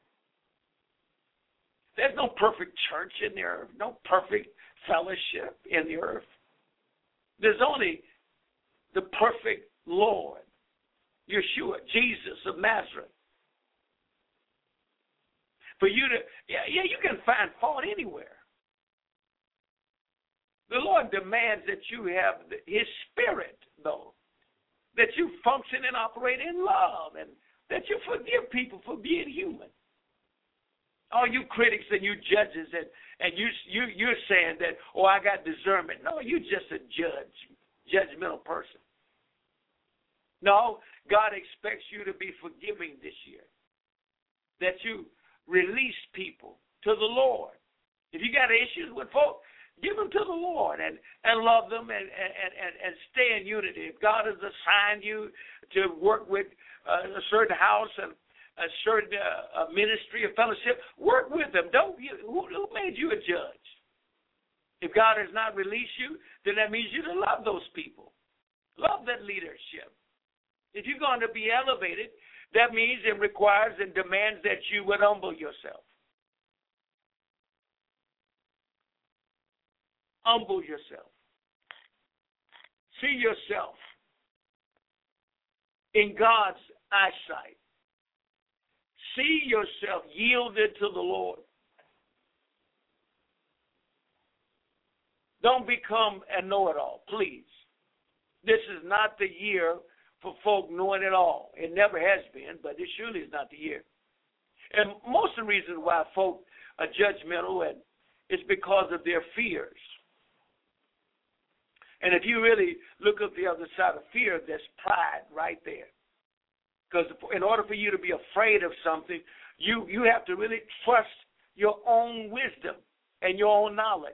[SPEAKER 4] There's no perfect church in the earth, no perfect fellowship in the earth. There's only the perfect Lord, Yeshua, Jesus of Nazareth. For you to, yeah, yeah, you can find fault anywhere. The Lord demands that you have His Spirit, though, that you function and operate in love, and that you forgive people for being human. All you critics and you judges, and, and you, you, you're saying that, oh, I got discernment. No, you're just a judge, judgmental person. No, God expects you to be forgiving this year, that you release people to the Lord. If you got issues with folk, give them to the Lord and, and love them and, and, and, and stay in unity. If God has assigned you to work with uh, a certain house and a certain uh, a ministry or fellowship, work with them. Don't you, who, who made you a judge? If God has not released you, then that means you to love those people. Love that leadership. If you're going to be elevated, that means it requires and demands that you would humble yourself. Humble yourself. See yourself in God's eyesight. See yourself yielded to the Lord. Don't become a know-it-all, please. This is not the year for folk knowing it all. It never has been, but it surely is not the year. And most of the reason why folk are judgmental and is because of their fears. And if you really look at the other side of fear, there's pride right there. Because in order for you to be afraid of something, you, you have to really trust your own wisdom and your own knowledge.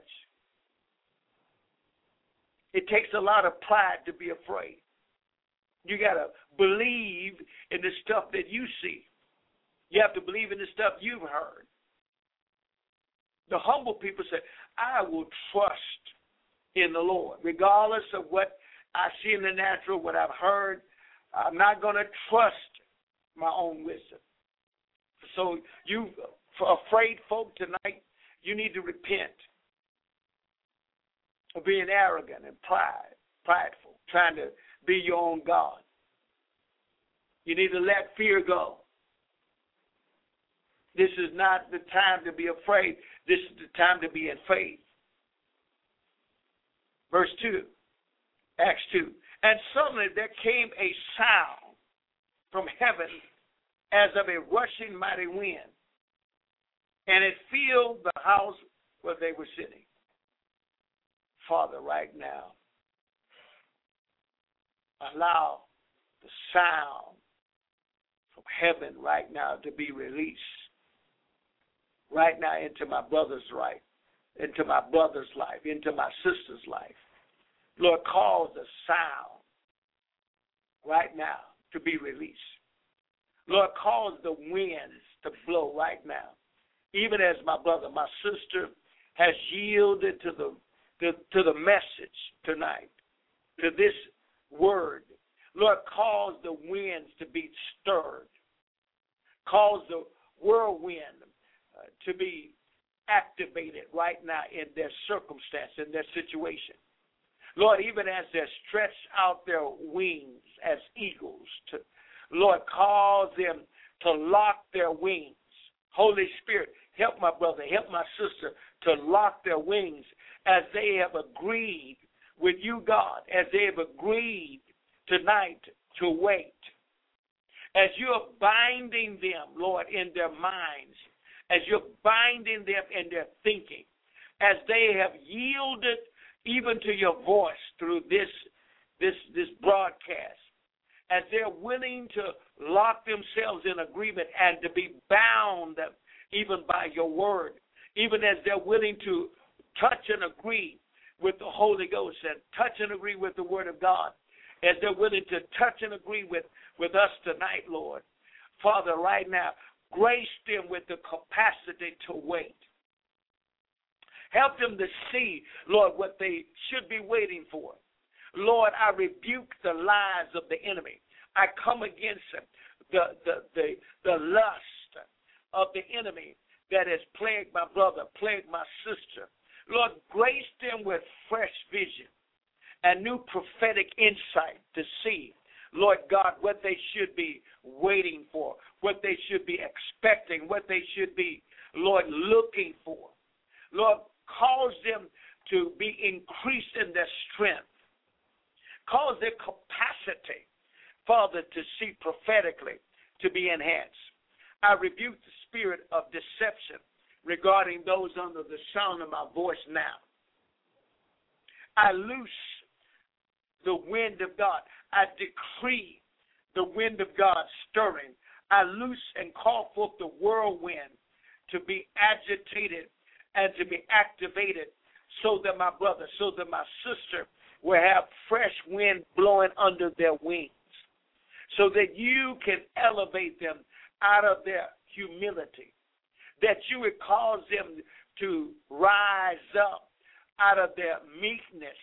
[SPEAKER 4] It takes a lot of pride to be afraid. You got to believe in the stuff that you see. You have to believe in the stuff you've heard. The humble people say, I will trust in the Lord. Regardless of what I see in the natural, what I've heard, I'm not going to trust my own wisdom. So you, for afraid folk tonight, you need to repent of being arrogant and pride, prideful, trying to be your own God. You need to let fear go. This is not the time to be afraid. This is the time to be in faith. Verse two, Acts two. And suddenly there came a sound from heaven as of a rushing mighty wind, and it filled the house where they were sitting. Father, right now, allow the sound from heaven right now to be released right now into my brother's life, into my brother's life, into my sister's life. Lord, cause the sound right now to be released. Lord, cause the winds to blow right now. Even as my brother, my sister has yielded to the to, to the message tonight, to this word. Lord, cause the winds to be stirred. Cause the whirlwind uh, to be activated right now in their circumstance, in their situation. Lord, even as they stretch out their wings as eagles, to, Lord, cause them to lock their wings. Holy Spirit, help my brother, help my sister to lock their wings as they have agreed with you, God, as they have agreed tonight to wait. As you're binding them, Lord, in their minds, as you're binding them in their thinking, as they have yielded even to your voice through this, this, this broadcast, as they're willing to lock themselves in agreement and to be bound even by your word, even as they're willing to touch and agree with the Holy Ghost and touch and agree with the word of God, as they're willing to touch and agree with, with us tonight, Lord. Father, right now, grace them with the capacity to wait. Help them to see, Lord, what they should be waiting for. Lord, I rebuke the lies of the enemy. I come against the, the, the, the lust of the enemy that has plagued my brother, plagued my sister. Lord, grace them with fresh vision and new prophetic insight to see, Lord God, what they should be waiting for, what they should be expecting, what they should be, Lord, looking for. Lord, cause them to be increased in their strength. Cause their capacity, Father, to see prophetically, to be enhanced. I rebuke the spirit of deception regarding those under the sound of my voice now. I loose the wind of God. I decree the wind of God stirring. I loose and call forth the whirlwind to be agitated and to be activated so that my brother, so that my sister will have fresh wind blowing under their wings, so that you can elevate them out of their humility, that you would cause them to rise up out of their meekness.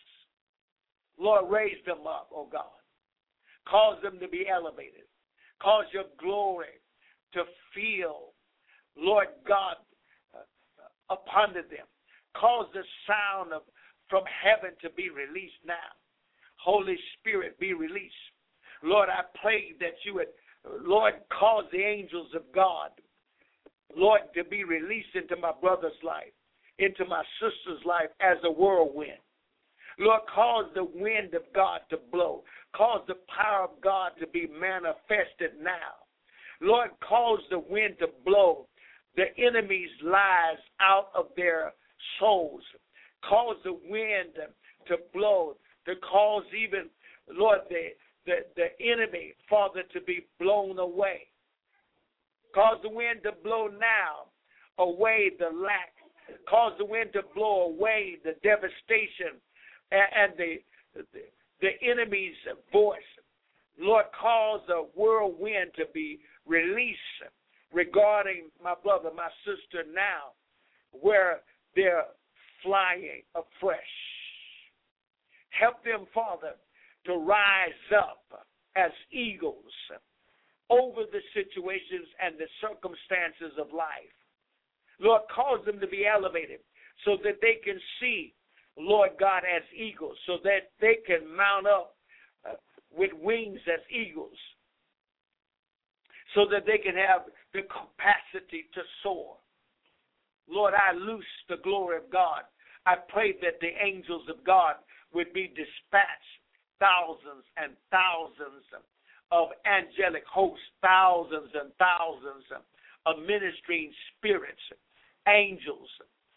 [SPEAKER 4] Lord, raise them up, oh God. Cause them to be elevated. Cause your glory to feel, Lord God, uh, upon them. Cause the sound of from heaven to be released now. Holy Spirit, be released. Lord, I pray that you would, Lord, cause the angels of God, Lord, to be released into my brother's life, into my sister's life as a whirlwind. Lord, cause the wind of God to blow. Cause the power of God to be manifested now. Lord, cause the wind to blow the enemy's lies out of their souls. Cause the wind to blow, to cause even, Lord, the, the, the enemy, Father, to be blown away. Cause the wind to blow now away the lack. Cause the wind to blow away the devastation and, and the, the, the enemy's voice. Lord, cause a whirlwind to be released regarding my brother, my sister now, where they're flying afresh. Help them, Father, to rise up as eagles over the situations and the circumstances of life. Lord, cause them to be elevated so that they can see, Lord God, as eagles, so that they can mount up uh, with wings as eagles, so that they can have the capacity to soar. Lord, I loose the glory of God. I pray that the angels of God would be dispatched, thousands and thousands of angelic hosts, thousands and thousands of ministering spirits, angels.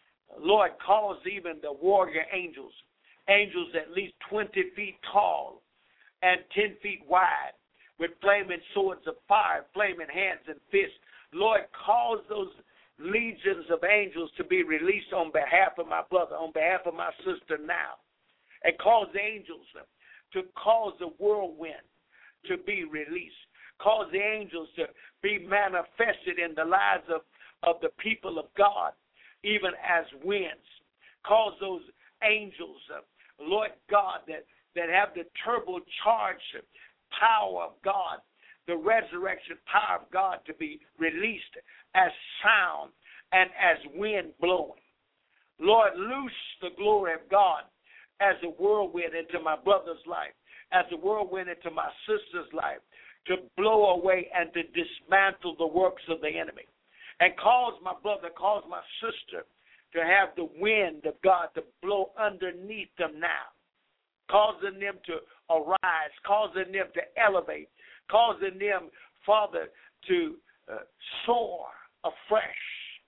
[SPEAKER 4] Lord, cause even the warrior angels, angels at least twenty feet tall and ten feet wide, with flaming swords of fire, flaming hands and fists. Lord, cause those legions of angels to be released on behalf of my brother, on behalf of my sister now, and cause the angels to cause the whirlwind to be released, cause the angels to be manifested in the lives of, of the people of God, even as winds. Cause those angels, uh, Lord God, that, that have the turbocharged power of God, the resurrection power of God to be released as sound and as wind blowing. Lord, loose the glory of God as a whirlwind into my brother's life, as a whirlwind into my sister's life, to blow away and to dismantle the works of the enemy. And cause my brother, cause my sister to have the wind of God to blow underneath them now, causing them to arise, causing them to elevate, causing them, Father, to uh, soar afresh,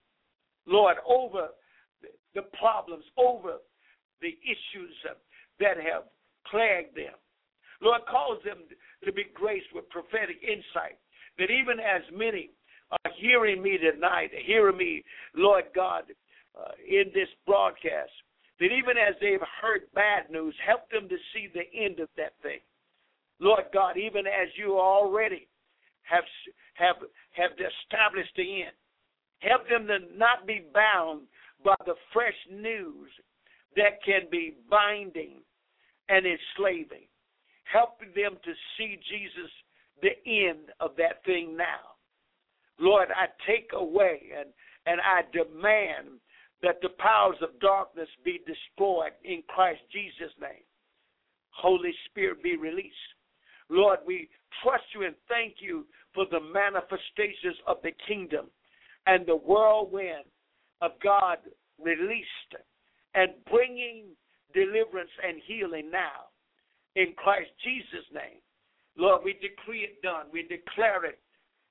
[SPEAKER 4] Lord, over the problems, over the issues uh, that have plagued them. Lord, cause them to be graced with prophetic insight, that even as many are hearing me tonight, hearing me, Lord God, uh, in this broadcast, that even as they've heard bad news, help them to see the end of that thing. Lord God, even as you already have, have, have established the end, help them to not be bound by the fresh news that can be binding and enslaving. Help them to see, Jesus, the end of that thing now. Lord, I take away and, and I demand that the powers of darkness be destroyed in Christ Jesus' name. Holy Spirit, be released. Lord, we trust you and thank you for the manifestations of the kingdom and the whirlwind of God released and bringing deliverance and healing now in Christ Jesus' name. Lord, we decree it done. We declare it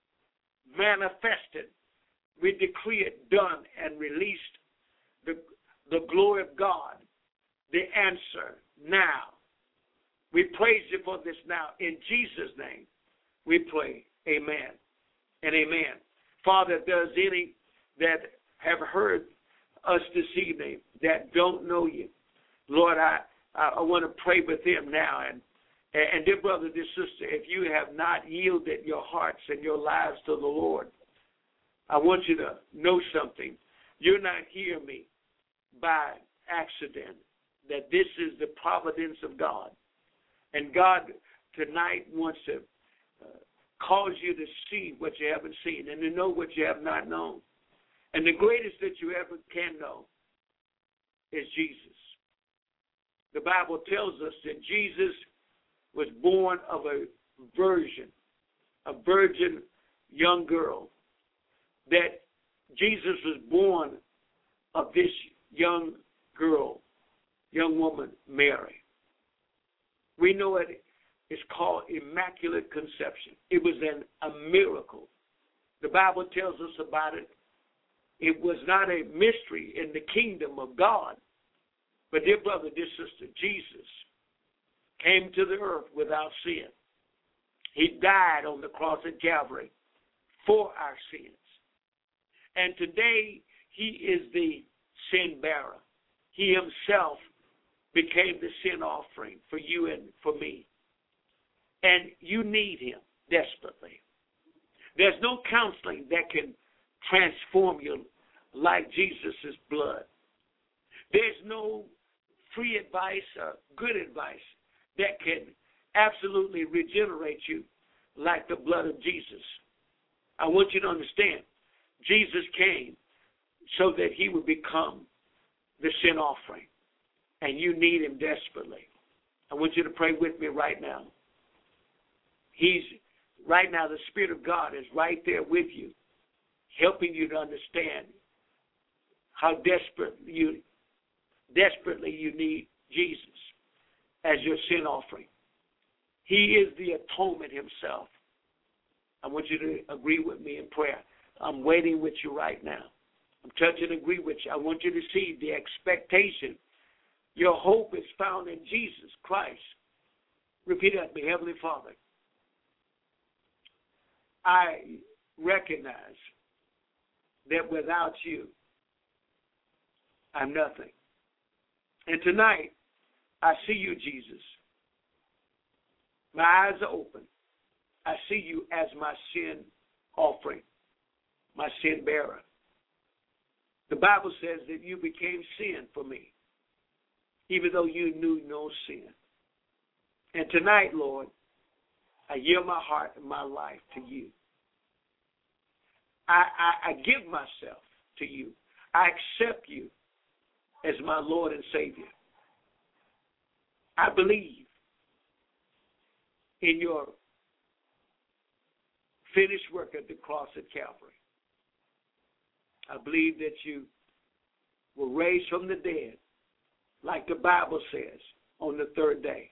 [SPEAKER 4] manifested. We decree it done and released the, the glory of God, the answer now. We praise you for this now. In Jesus' name, we pray. Amen and amen. Father, if there's any that have heard us this evening that don't know you, Lord, I, I, I want to pray with them now. And, and dear brother, dear sister, if you have not yielded your hearts and your lives to the Lord, I want you to know something. You're not hearing me by accident, that this is the providence of God. And God tonight wants to uh, cause you to see what you haven't seen and to know what you have not known. And the greatest that you ever can know is Jesus. The Bible tells us that Jesus was born of a virgin, a virgin young girl, that Jesus was born of this young girl, young woman, Mary. We know it is called Immaculate Conception. It was an, a miracle. The Bible tells us about it. It was not a mystery in the kingdom of God. But dear brother, dear sister, Jesus came to the earth without sin. He died on the cross at Calvary for our sins. And today he is the sin bearer. He himself became the sin offering for you and for me. And you need him desperately. There's no counseling that can transform you like Jesus' blood. There's no free advice or good advice that can absolutely regenerate you like the blood of Jesus. I want you to understand, Jesus came so that he would become the sin offering. And you need him desperately. I want you to pray with me right now. He's, right now, the Spirit of God is right there with you, helping you to understand how desperate you, desperately you need Jesus as your sin offering. He is the atonement himself. I want you to agree with me in prayer. I'm waiting with you right now. I'm touching and agree with you. I want you to see the expectation. Your hope is found in Jesus Christ. Repeat after me. Heavenly Father, I recognize that without you, I'm nothing. And tonight, I see you, Jesus. My eyes are open. I see you as my sin offering, my sin bearer. The Bible says that you became sin for me, even though you knew no sin. And tonight, Lord, I yield my heart and my life to you. I, I, I give myself to you. I accept you as my Lord and Savior. I believe in your finished work at the cross at Calvary. I believe that you were raised from the dead, like the Bible says, on the third day.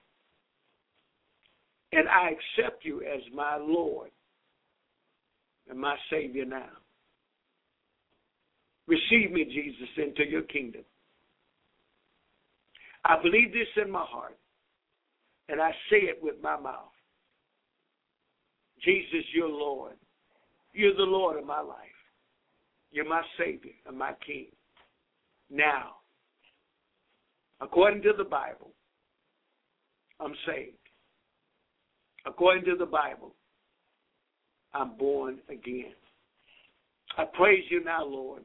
[SPEAKER 4] And I accept you as my Lord and my Savior now. Receive me, Jesus, into your kingdom. I believe this in my heart, and I say it with my mouth. Jesus, you're Lord. You're the Lord of my life. You're my Savior and my King. Now, according to the Bible, I'm saved. According to the Bible, I'm born again. I praise you now, Lord.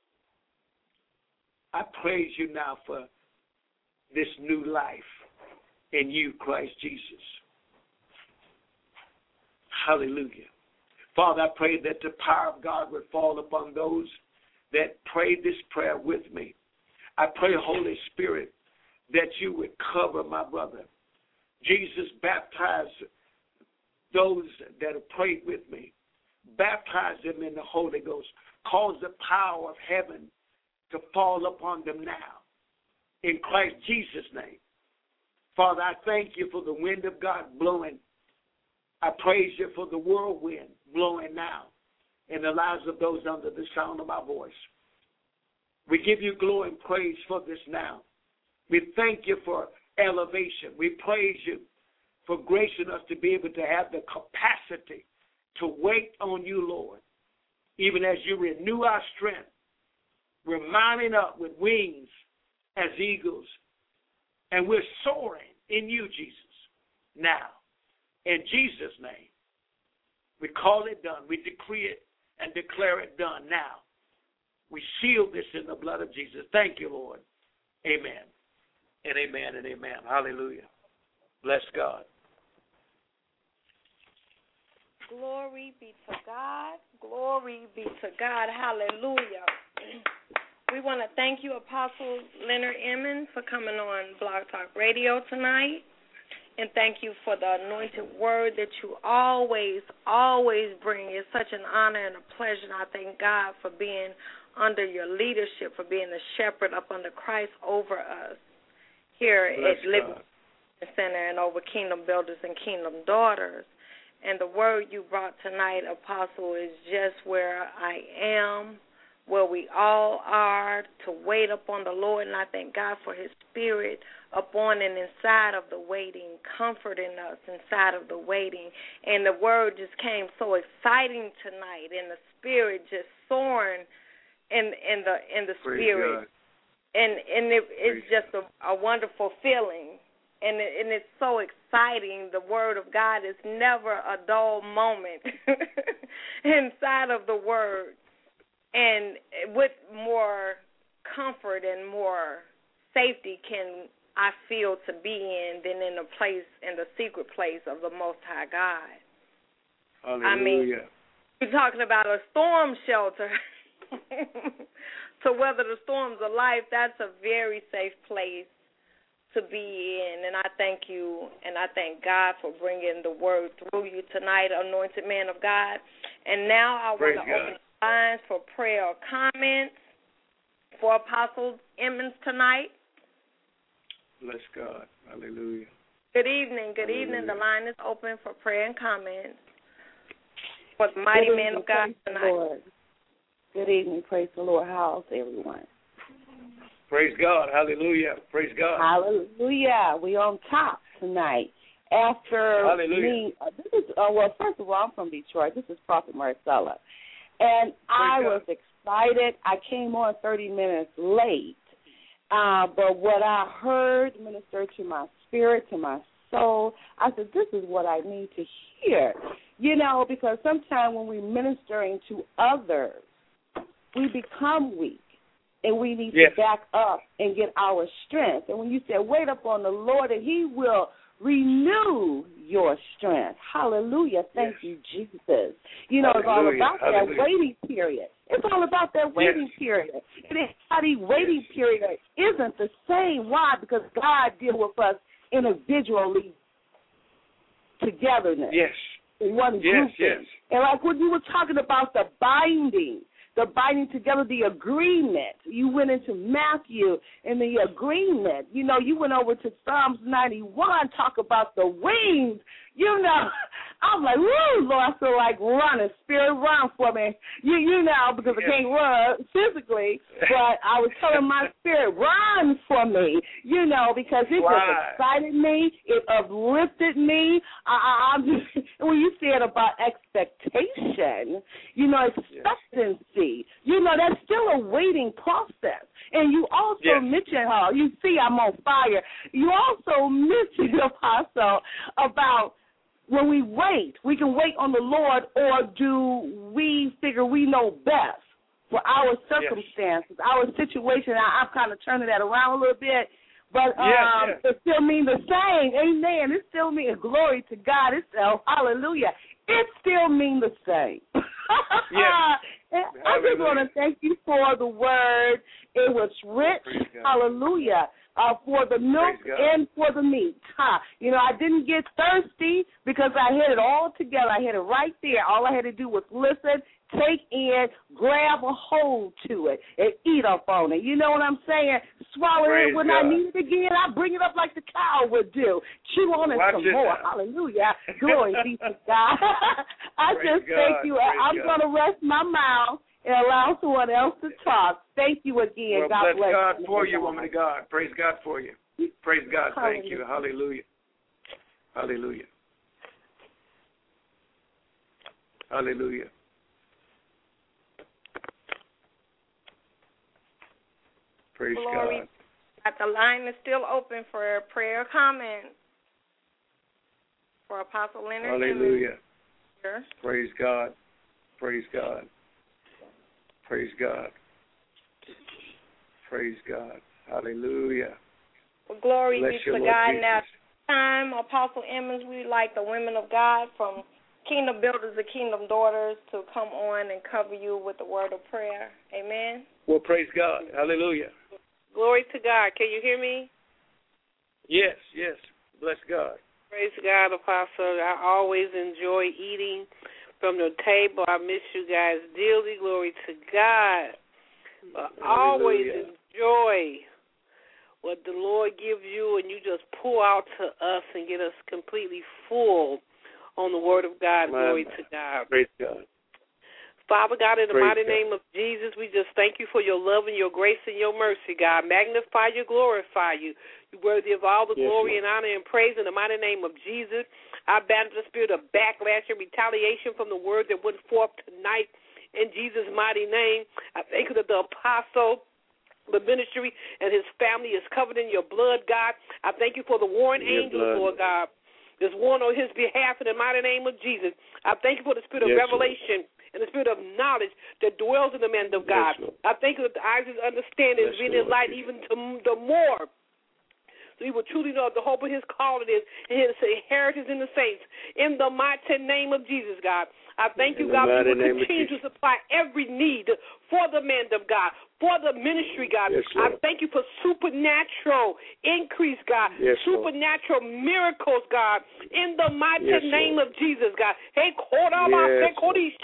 [SPEAKER 4] I praise you now for this new life in you, Christ Jesus. Hallelujah. Father, I pray that the power of God would fall upon those that pray this prayer with me. I pray, Holy Spirit, that you would cover my brother. Jesus, baptize those that have prayed with me. Baptize them in the Holy Ghost. Cause the power of heaven to fall upon them now. In Christ Jesus' name. Father, I thank you for the wind of God blowing. I praise you for the whirlwind blowing now in the lives of those under the sound of my voice. We give you glory and praise for this now. We thank you for elevation. We praise you for gracing us to be able to have the capacity to wait on you, Lord, even as you renew our strength. We're mounting up with wings as eagles, and we're soaring in you, Jesus, now. In Jesus' name, we call it done. We decree it and declare it done now. We seal this in the blood of Jesus. Thank you, Lord. Amen. And amen and amen. Hallelujah. Bless God.
[SPEAKER 3] Glory be to God. Glory be to God. Hallelujah. We want to thank you, Apostle Leonard Emmons, for coming on Blog Talk Radio tonight. And thank you for the anointed word that you always, always bring. It's such an honor and a pleasure. And I thank God for being under your leadership, for being the shepherd up under Christ over us here
[SPEAKER 4] Bless
[SPEAKER 3] at Living Center and over Kingdom Builders and Kingdom Daughters. And the word you brought tonight, Apostle, is just where I am, where we all are, to wait upon the Lord. And I thank God for his spirit upon and inside of the waiting, comforting us inside of the waiting. And the word just came so exciting tonight, and the spirit just soaring in in the in the
[SPEAKER 4] Praise
[SPEAKER 3] spirit.
[SPEAKER 4] God.
[SPEAKER 3] And and it, it's just a, a wonderful feeling. And it, and it's so exciting. The word of God is never a dull moment inside of the word. And with more comfort and more safety can I feel to be in than in the place, in the secret place of the Most High God.
[SPEAKER 4] Hallelujah.
[SPEAKER 3] I mean, you're talking about a storm shelter. To weather the storms of life, that's a very safe place to be in. And I thank you, and I thank God for bringing the word through you tonight, anointed man of God. And now I want to open the lines for prayer or comments for Apostle Emmons tonight.
[SPEAKER 4] Bless God. Hallelujah.
[SPEAKER 3] Good evening. Good
[SPEAKER 4] Hallelujah.
[SPEAKER 3] evening. The line is open for prayer and comments for the mighty
[SPEAKER 5] Good
[SPEAKER 3] man
[SPEAKER 5] evening,
[SPEAKER 3] of God
[SPEAKER 5] praise
[SPEAKER 3] tonight.
[SPEAKER 5] the Lord. Good evening. Praise the Lord. How's everyone?
[SPEAKER 4] Praise God. Hallelujah. Praise God.
[SPEAKER 5] Hallelujah. We on top tonight. After
[SPEAKER 4] Hallelujah.
[SPEAKER 5] me, uh, this is, uh, well, first of all, I'm from Detroit. This is Prophet Marcella. And I
[SPEAKER 4] God.
[SPEAKER 5] was excited. I came on thirty minutes late. Uh, but what I heard minister to my spirit, to my soul, I said, this is what I need to hear. You know, because sometimes when we're ministering to others, we become weak, and we need
[SPEAKER 4] Yes.
[SPEAKER 5] to back up and get our strength. And when you say, wait upon the Lord, and he will renew your strength. Hallelujah. Thank
[SPEAKER 4] Yes.
[SPEAKER 5] you, Jesus. You know, it's all
[SPEAKER 4] Hallelujah.
[SPEAKER 5] about
[SPEAKER 4] Hallelujah.
[SPEAKER 5] that waiting period. It's all about that waiting
[SPEAKER 4] Yes.
[SPEAKER 5] period. And everybody's waiting
[SPEAKER 4] Yes.
[SPEAKER 5] period isn't the same. Why? Because God deals with us individually, togetherness.
[SPEAKER 4] Yes.
[SPEAKER 5] In one
[SPEAKER 4] Yes,
[SPEAKER 5] group.
[SPEAKER 4] yes.
[SPEAKER 5] And like when you were talking about the binding, the binding together, the agreement. You went into Matthew and the agreement. You know, you went over to Psalms ninety-one, talk about the wings. You know, I'm like, woo, Lord, I feel like running. Spirit, run for me. You you know, because
[SPEAKER 4] Yes.
[SPEAKER 5] I can't run physically, but I was telling my spirit, run for me, you know, because it
[SPEAKER 4] Fly.
[SPEAKER 5] just excited me. It uplifted me. I, I, I'm just, when you said about expectation, you know, expectancy, you know, that's still a waiting process. And you also
[SPEAKER 4] Yes.
[SPEAKER 5] mentioned how, you see I'm on fire. You also mentioned, Apostle, about when we wait, we can wait on the Lord, or do we figure we know best for our circumstances, yes. our situation? I, I'm kind of turning that around a little bit, but um,
[SPEAKER 4] yes, yes.
[SPEAKER 5] it still means the same. Amen. It still means glory to God. It's uh, hallelujah. it still means the same.
[SPEAKER 4] Yes.
[SPEAKER 5] I just want to thank you for the word. It was rich. Hallelujah. Uh, for the milk and for the meat. Huh. You know, I didn't get thirsty because I had it all together. I had it right there. All I had to do was listen, take in, grab a hold to it, and eat up on it. You know what I'm saying? Swallow
[SPEAKER 4] Praise
[SPEAKER 5] it when
[SPEAKER 4] God.
[SPEAKER 5] I need it again. I bring it up like the cow would do. Chew on it
[SPEAKER 4] Watch
[SPEAKER 5] some
[SPEAKER 4] it
[SPEAKER 5] more.
[SPEAKER 4] now.
[SPEAKER 5] Hallelujah. Glory be to God. I
[SPEAKER 4] Praise
[SPEAKER 5] just
[SPEAKER 4] God.
[SPEAKER 5] thank you.
[SPEAKER 4] Praise
[SPEAKER 5] I'm going to rest my mouth and allow someone else to talk. Thank you again.
[SPEAKER 4] Well,
[SPEAKER 5] God
[SPEAKER 4] bless
[SPEAKER 5] bless
[SPEAKER 4] God
[SPEAKER 5] you.
[SPEAKER 4] for you, woman of God. Praise God for you. Praise God. Thank you. Hallelujah. Hallelujah. Hallelujah. Praise
[SPEAKER 3] Glory.
[SPEAKER 4] God.
[SPEAKER 3] The line is still open for prayer comments for Apostle Leonard.
[SPEAKER 4] Hallelujah.
[SPEAKER 3] Emmons.
[SPEAKER 4] Praise God. Praise God. Praise God. Praise God. Hallelujah.
[SPEAKER 3] Well, glory
[SPEAKER 4] Bless
[SPEAKER 3] be
[SPEAKER 4] you,
[SPEAKER 3] to
[SPEAKER 4] Lord
[SPEAKER 3] God.
[SPEAKER 4] Jesus.
[SPEAKER 3] Now, time, Apostle Emmons, we like the women of God from Kingdom Builders and Kingdom Daughters to come on and cover you with the word of prayer. Amen.
[SPEAKER 4] Well, praise God. Hallelujah.
[SPEAKER 6] Glory to God. Can you hear me?
[SPEAKER 4] Yes, yes. Bless God.
[SPEAKER 6] Praise God, Apostle. I always enjoy eating from the table. I miss you guys dearly. Glory to God. But I always enjoy what the Lord gives you, and you just pour out to us and get us completely full on the Word of God.
[SPEAKER 4] My
[SPEAKER 6] Glory
[SPEAKER 4] God.
[SPEAKER 6] to God.
[SPEAKER 4] Praise God.
[SPEAKER 6] Father God, in the
[SPEAKER 4] Praise
[SPEAKER 6] mighty
[SPEAKER 4] God.
[SPEAKER 6] name of Jesus, we just thank you for your love and your grace and your mercy, God. Magnify you, glorify you. You're worthy of all the
[SPEAKER 4] Yes,
[SPEAKER 6] glory
[SPEAKER 4] Lord.
[SPEAKER 6] and honor and praise in the mighty name of Jesus. I banish the spirit of backlash and retaliation from the word that went forth tonight in Jesus' mighty name. I thank you that the apostle, the ministry, and his family is covered in your blood, God. I thank you for the warring
[SPEAKER 4] In your
[SPEAKER 6] angels,
[SPEAKER 4] blood.
[SPEAKER 6] Lord God. There's one on his behalf in the mighty name of Jesus. I thank you for the spirit of
[SPEAKER 4] Yes,
[SPEAKER 6] revelation and the spirit of knowledge that dwells in the man of God.
[SPEAKER 4] Yes, Lord.
[SPEAKER 6] I thank you that the eyes of his understanding is
[SPEAKER 4] Yes,
[SPEAKER 6] being
[SPEAKER 4] Lord.
[SPEAKER 6] enlightened even to the more. So he will truly know the hope of his calling is and his inheritance in the saints. In the mighty name of Jesus, God. I thank
[SPEAKER 4] In
[SPEAKER 6] you,
[SPEAKER 4] the
[SPEAKER 6] God, that
[SPEAKER 4] mighty
[SPEAKER 6] you will
[SPEAKER 4] name of
[SPEAKER 6] continue to
[SPEAKER 4] Jesus.
[SPEAKER 6] supply every need for the man of God, for the ministry, God.
[SPEAKER 4] Yes,
[SPEAKER 6] I
[SPEAKER 4] Lord.
[SPEAKER 6] thank you for supernatural increase, God.
[SPEAKER 4] Yes, Lord.
[SPEAKER 6] supernatural miracles, God. In the mighty
[SPEAKER 4] Yes,
[SPEAKER 6] name
[SPEAKER 4] Lord.
[SPEAKER 6] of Jesus, God. Hey,
[SPEAKER 4] Yes,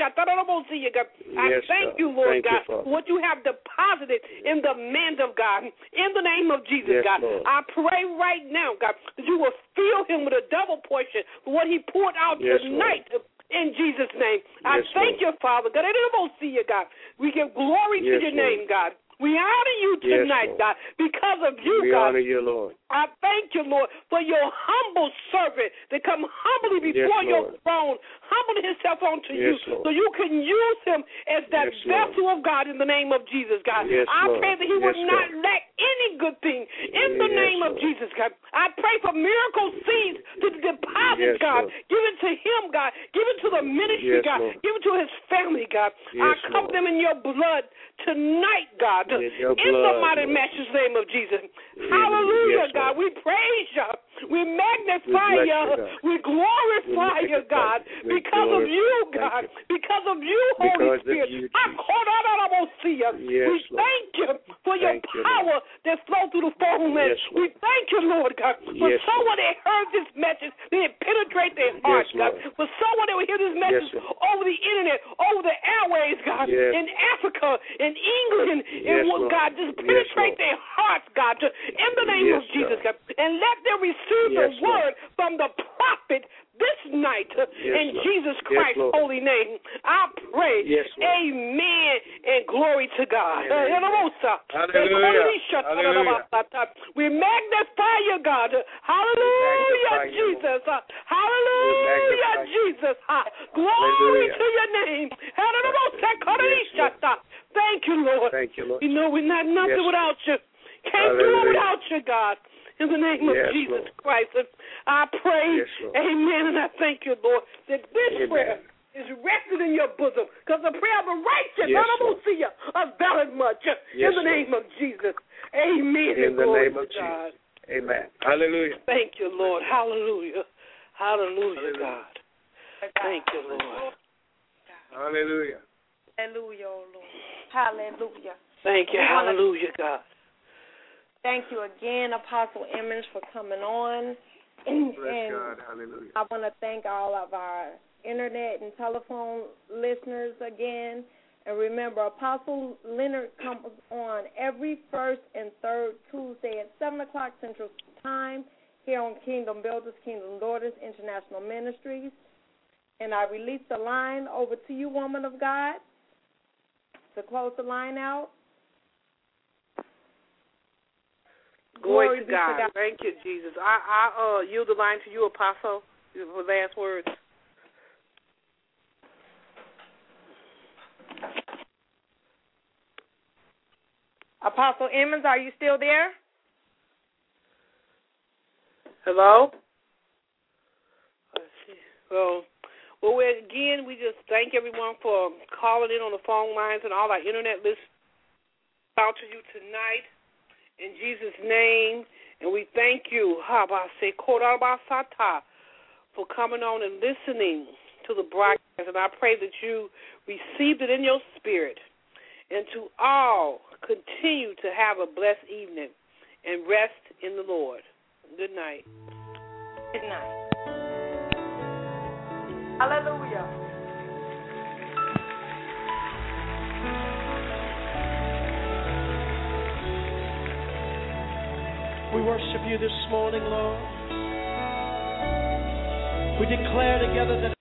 [SPEAKER 6] I
[SPEAKER 4] Yes,
[SPEAKER 6] thank
[SPEAKER 4] God.
[SPEAKER 6] you, Lord
[SPEAKER 4] Thank you,
[SPEAKER 6] God,
[SPEAKER 4] Father.
[SPEAKER 6] for what you have deposited in the man of God. In the name of Jesus,
[SPEAKER 4] Yes,
[SPEAKER 6] God.
[SPEAKER 4] Lord.
[SPEAKER 6] I pray right now, God, that you will fill him with a double portion for what he poured out
[SPEAKER 4] Yes,
[SPEAKER 6] tonight. In Jesus' name. I
[SPEAKER 4] Yes,
[SPEAKER 6] thank
[SPEAKER 4] Lord.
[SPEAKER 6] you, Father. God, I don't see you, God. We give glory
[SPEAKER 4] Yes,
[SPEAKER 6] to your
[SPEAKER 4] Lord.
[SPEAKER 6] name, God. We honor you
[SPEAKER 4] Yes,
[SPEAKER 6] tonight,
[SPEAKER 4] Lord.
[SPEAKER 6] God, because of you,
[SPEAKER 4] We
[SPEAKER 6] God.
[SPEAKER 4] honor you, Lord.
[SPEAKER 6] I thank you, Lord, for your humble servant that come humbly
[SPEAKER 4] Yes,
[SPEAKER 6] before your
[SPEAKER 4] Lord.
[SPEAKER 6] throne, humbling himself unto
[SPEAKER 4] Yes,
[SPEAKER 6] you,
[SPEAKER 4] Lord.
[SPEAKER 6] so you can use him as that
[SPEAKER 4] Yes, Lord.
[SPEAKER 6] vessel of God in the name of Jesus, God.
[SPEAKER 4] Yes,
[SPEAKER 6] I
[SPEAKER 4] Lord.
[SPEAKER 6] pray that he
[SPEAKER 4] Yes,
[SPEAKER 6] would not
[SPEAKER 4] God.
[SPEAKER 6] lack any good thing in the
[SPEAKER 4] Yes,
[SPEAKER 6] name of
[SPEAKER 4] Lord.
[SPEAKER 6] Jesus, God. I pray for miracle seeds to deposit,
[SPEAKER 4] Yes,
[SPEAKER 6] God.
[SPEAKER 4] Lord.
[SPEAKER 6] Give it to him, God. Give it to the ministry,
[SPEAKER 4] Yes,
[SPEAKER 6] God.
[SPEAKER 4] Lord.
[SPEAKER 6] Give it to his family, God.
[SPEAKER 4] Yes,
[SPEAKER 6] I cover
[SPEAKER 4] Lord.
[SPEAKER 6] them in your blood tonight, God.
[SPEAKER 4] In your
[SPEAKER 6] in the
[SPEAKER 4] blood,
[SPEAKER 6] mighty
[SPEAKER 4] Lord.
[SPEAKER 6] matchless name of Jesus.
[SPEAKER 4] In-
[SPEAKER 6] Hallelujah,
[SPEAKER 4] yes,
[SPEAKER 6] God.
[SPEAKER 4] Lord.
[SPEAKER 6] We praise you. We magnify
[SPEAKER 4] We bless
[SPEAKER 6] you.
[SPEAKER 4] you, God.
[SPEAKER 6] We glorify
[SPEAKER 4] We
[SPEAKER 6] you, God.
[SPEAKER 4] magnify you. We
[SPEAKER 6] Because of
[SPEAKER 4] glorify
[SPEAKER 6] you,
[SPEAKER 4] you.
[SPEAKER 6] God.
[SPEAKER 4] Thank you.
[SPEAKER 6] Because of you, Holy
[SPEAKER 4] Because of
[SPEAKER 6] Spirit.
[SPEAKER 4] you,
[SPEAKER 6] I
[SPEAKER 4] Jesus.
[SPEAKER 6] call out out of see you.
[SPEAKER 4] Yes,
[SPEAKER 6] We
[SPEAKER 4] Lord.
[SPEAKER 6] thank you for your
[SPEAKER 4] Thank you,
[SPEAKER 6] power
[SPEAKER 4] Lord.
[SPEAKER 6] that flows through the phone.
[SPEAKER 4] Yes,
[SPEAKER 6] We
[SPEAKER 4] Lord.
[SPEAKER 6] thank you, Lord God, for
[SPEAKER 4] Yes,
[SPEAKER 6] someone that heard this message, they penetrate their hearts, God.
[SPEAKER 4] Lord.
[SPEAKER 6] For someone that will hear this message
[SPEAKER 4] Lord.
[SPEAKER 6] over the internet, over the airways, God,
[SPEAKER 4] Yes.
[SPEAKER 6] in Africa, in England,
[SPEAKER 4] Yes,
[SPEAKER 6] and will,
[SPEAKER 4] Lord.
[SPEAKER 6] God, just
[SPEAKER 4] Yes,
[SPEAKER 6] penetrate
[SPEAKER 4] Lord.
[SPEAKER 6] their hearts, God, to- in the name
[SPEAKER 4] Yes,
[SPEAKER 6] of Jesus,
[SPEAKER 4] God.
[SPEAKER 6] God. And let them receive
[SPEAKER 4] Yes,
[SPEAKER 6] the word from the prophet this night uh,
[SPEAKER 4] Yes,
[SPEAKER 6] in
[SPEAKER 4] Lord.
[SPEAKER 6] Jesus
[SPEAKER 4] Yes,
[SPEAKER 6] Christ's
[SPEAKER 4] Lord.
[SPEAKER 6] holy name. I pray.
[SPEAKER 4] Yes, Lord.
[SPEAKER 6] Amen and glory to God.
[SPEAKER 4] Amen. Hallelujah. Hallelujah.
[SPEAKER 6] We magnify you, God. Hallelujah,
[SPEAKER 4] magnify you,
[SPEAKER 6] Jesus.
[SPEAKER 4] Lord.
[SPEAKER 6] Hallelujah,
[SPEAKER 4] We magnify you.
[SPEAKER 6] Jesus. Glory
[SPEAKER 4] Hallelujah.
[SPEAKER 6] to your name. Thank you, Lord.
[SPEAKER 4] Thank you, Lord.
[SPEAKER 6] You know we're not nothing
[SPEAKER 4] Yes.
[SPEAKER 6] without you. Can't do it
[SPEAKER 4] Hallelujah.
[SPEAKER 6] without you, God. In the name of
[SPEAKER 4] Yes,
[SPEAKER 6] Jesus
[SPEAKER 4] Lord.
[SPEAKER 6] Christ, I pray,
[SPEAKER 4] Yes, Lord.
[SPEAKER 6] amen, and I thank you, Lord, that this
[SPEAKER 4] Amen.
[SPEAKER 6] prayer is rested in your bosom, because the prayer of the righteous,
[SPEAKER 4] Yes,
[SPEAKER 6] I
[SPEAKER 4] Lord.
[SPEAKER 6] don't see you, availeth much.
[SPEAKER 4] Yes,
[SPEAKER 6] in the
[SPEAKER 4] Lord.
[SPEAKER 6] name of Jesus. Amen.
[SPEAKER 4] In
[SPEAKER 6] and
[SPEAKER 4] the
[SPEAKER 6] glory
[SPEAKER 4] name of
[SPEAKER 6] to God.
[SPEAKER 4] Jesus. Amen. Hallelujah.
[SPEAKER 6] Thank you, Lord. Hallelujah. Hallelujah,
[SPEAKER 4] Hallelujah.
[SPEAKER 6] God. Thank you, Lord.
[SPEAKER 4] Hallelujah.
[SPEAKER 3] Hallelujah, oh Lord. Hallelujah.
[SPEAKER 6] Thank you. Hallelujah, God.
[SPEAKER 3] Thank you again, Apostle Emmons, for coming on. And,
[SPEAKER 4] Bless
[SPEAKER 3] and
[SPEAKER 4] God. Hallelujah.
[SPEAKER 3] I want to thank all of our internet and telephone listeners again. And remember, Apostle Leonard comes on every first and third Tuesday at seven o'clock Central Time here on Kingdom Builders, Kingdom Daughters, International Ministries. And I release the line over to you, woman of God, to close the line out.
[SPEAKER 6] Glory,
[SPEAKER 3] Glory
[SPEAKER 6] to,
[SPEAKER 3] be
[SPEAKER 6] God.
[SPEAKER 3] to God.
[SPEAKER 6] Thank you, Jesus. I, I uh, yield the line to you, Apostle, for last words.
[SPEAKER 3] Apostle Emmons, are you still there?
[SPEAKER 6] Hello? Let's see. Well, well, we, again, we just thank everyone for calling in on the phone lines and all our internet listeners out to you tonight in Jesus' name. And we thank you, Habase Korabasata, for coming on and listening to the broadcast. And I pray that you received it in your spirit. And to all, continue to have a blessed evening and rest in the Lord. Good night.
[SPEAKER 3] Good night. Hallelujah.
[SPEAKER 2] We worship you this morning, Lord. We declare together that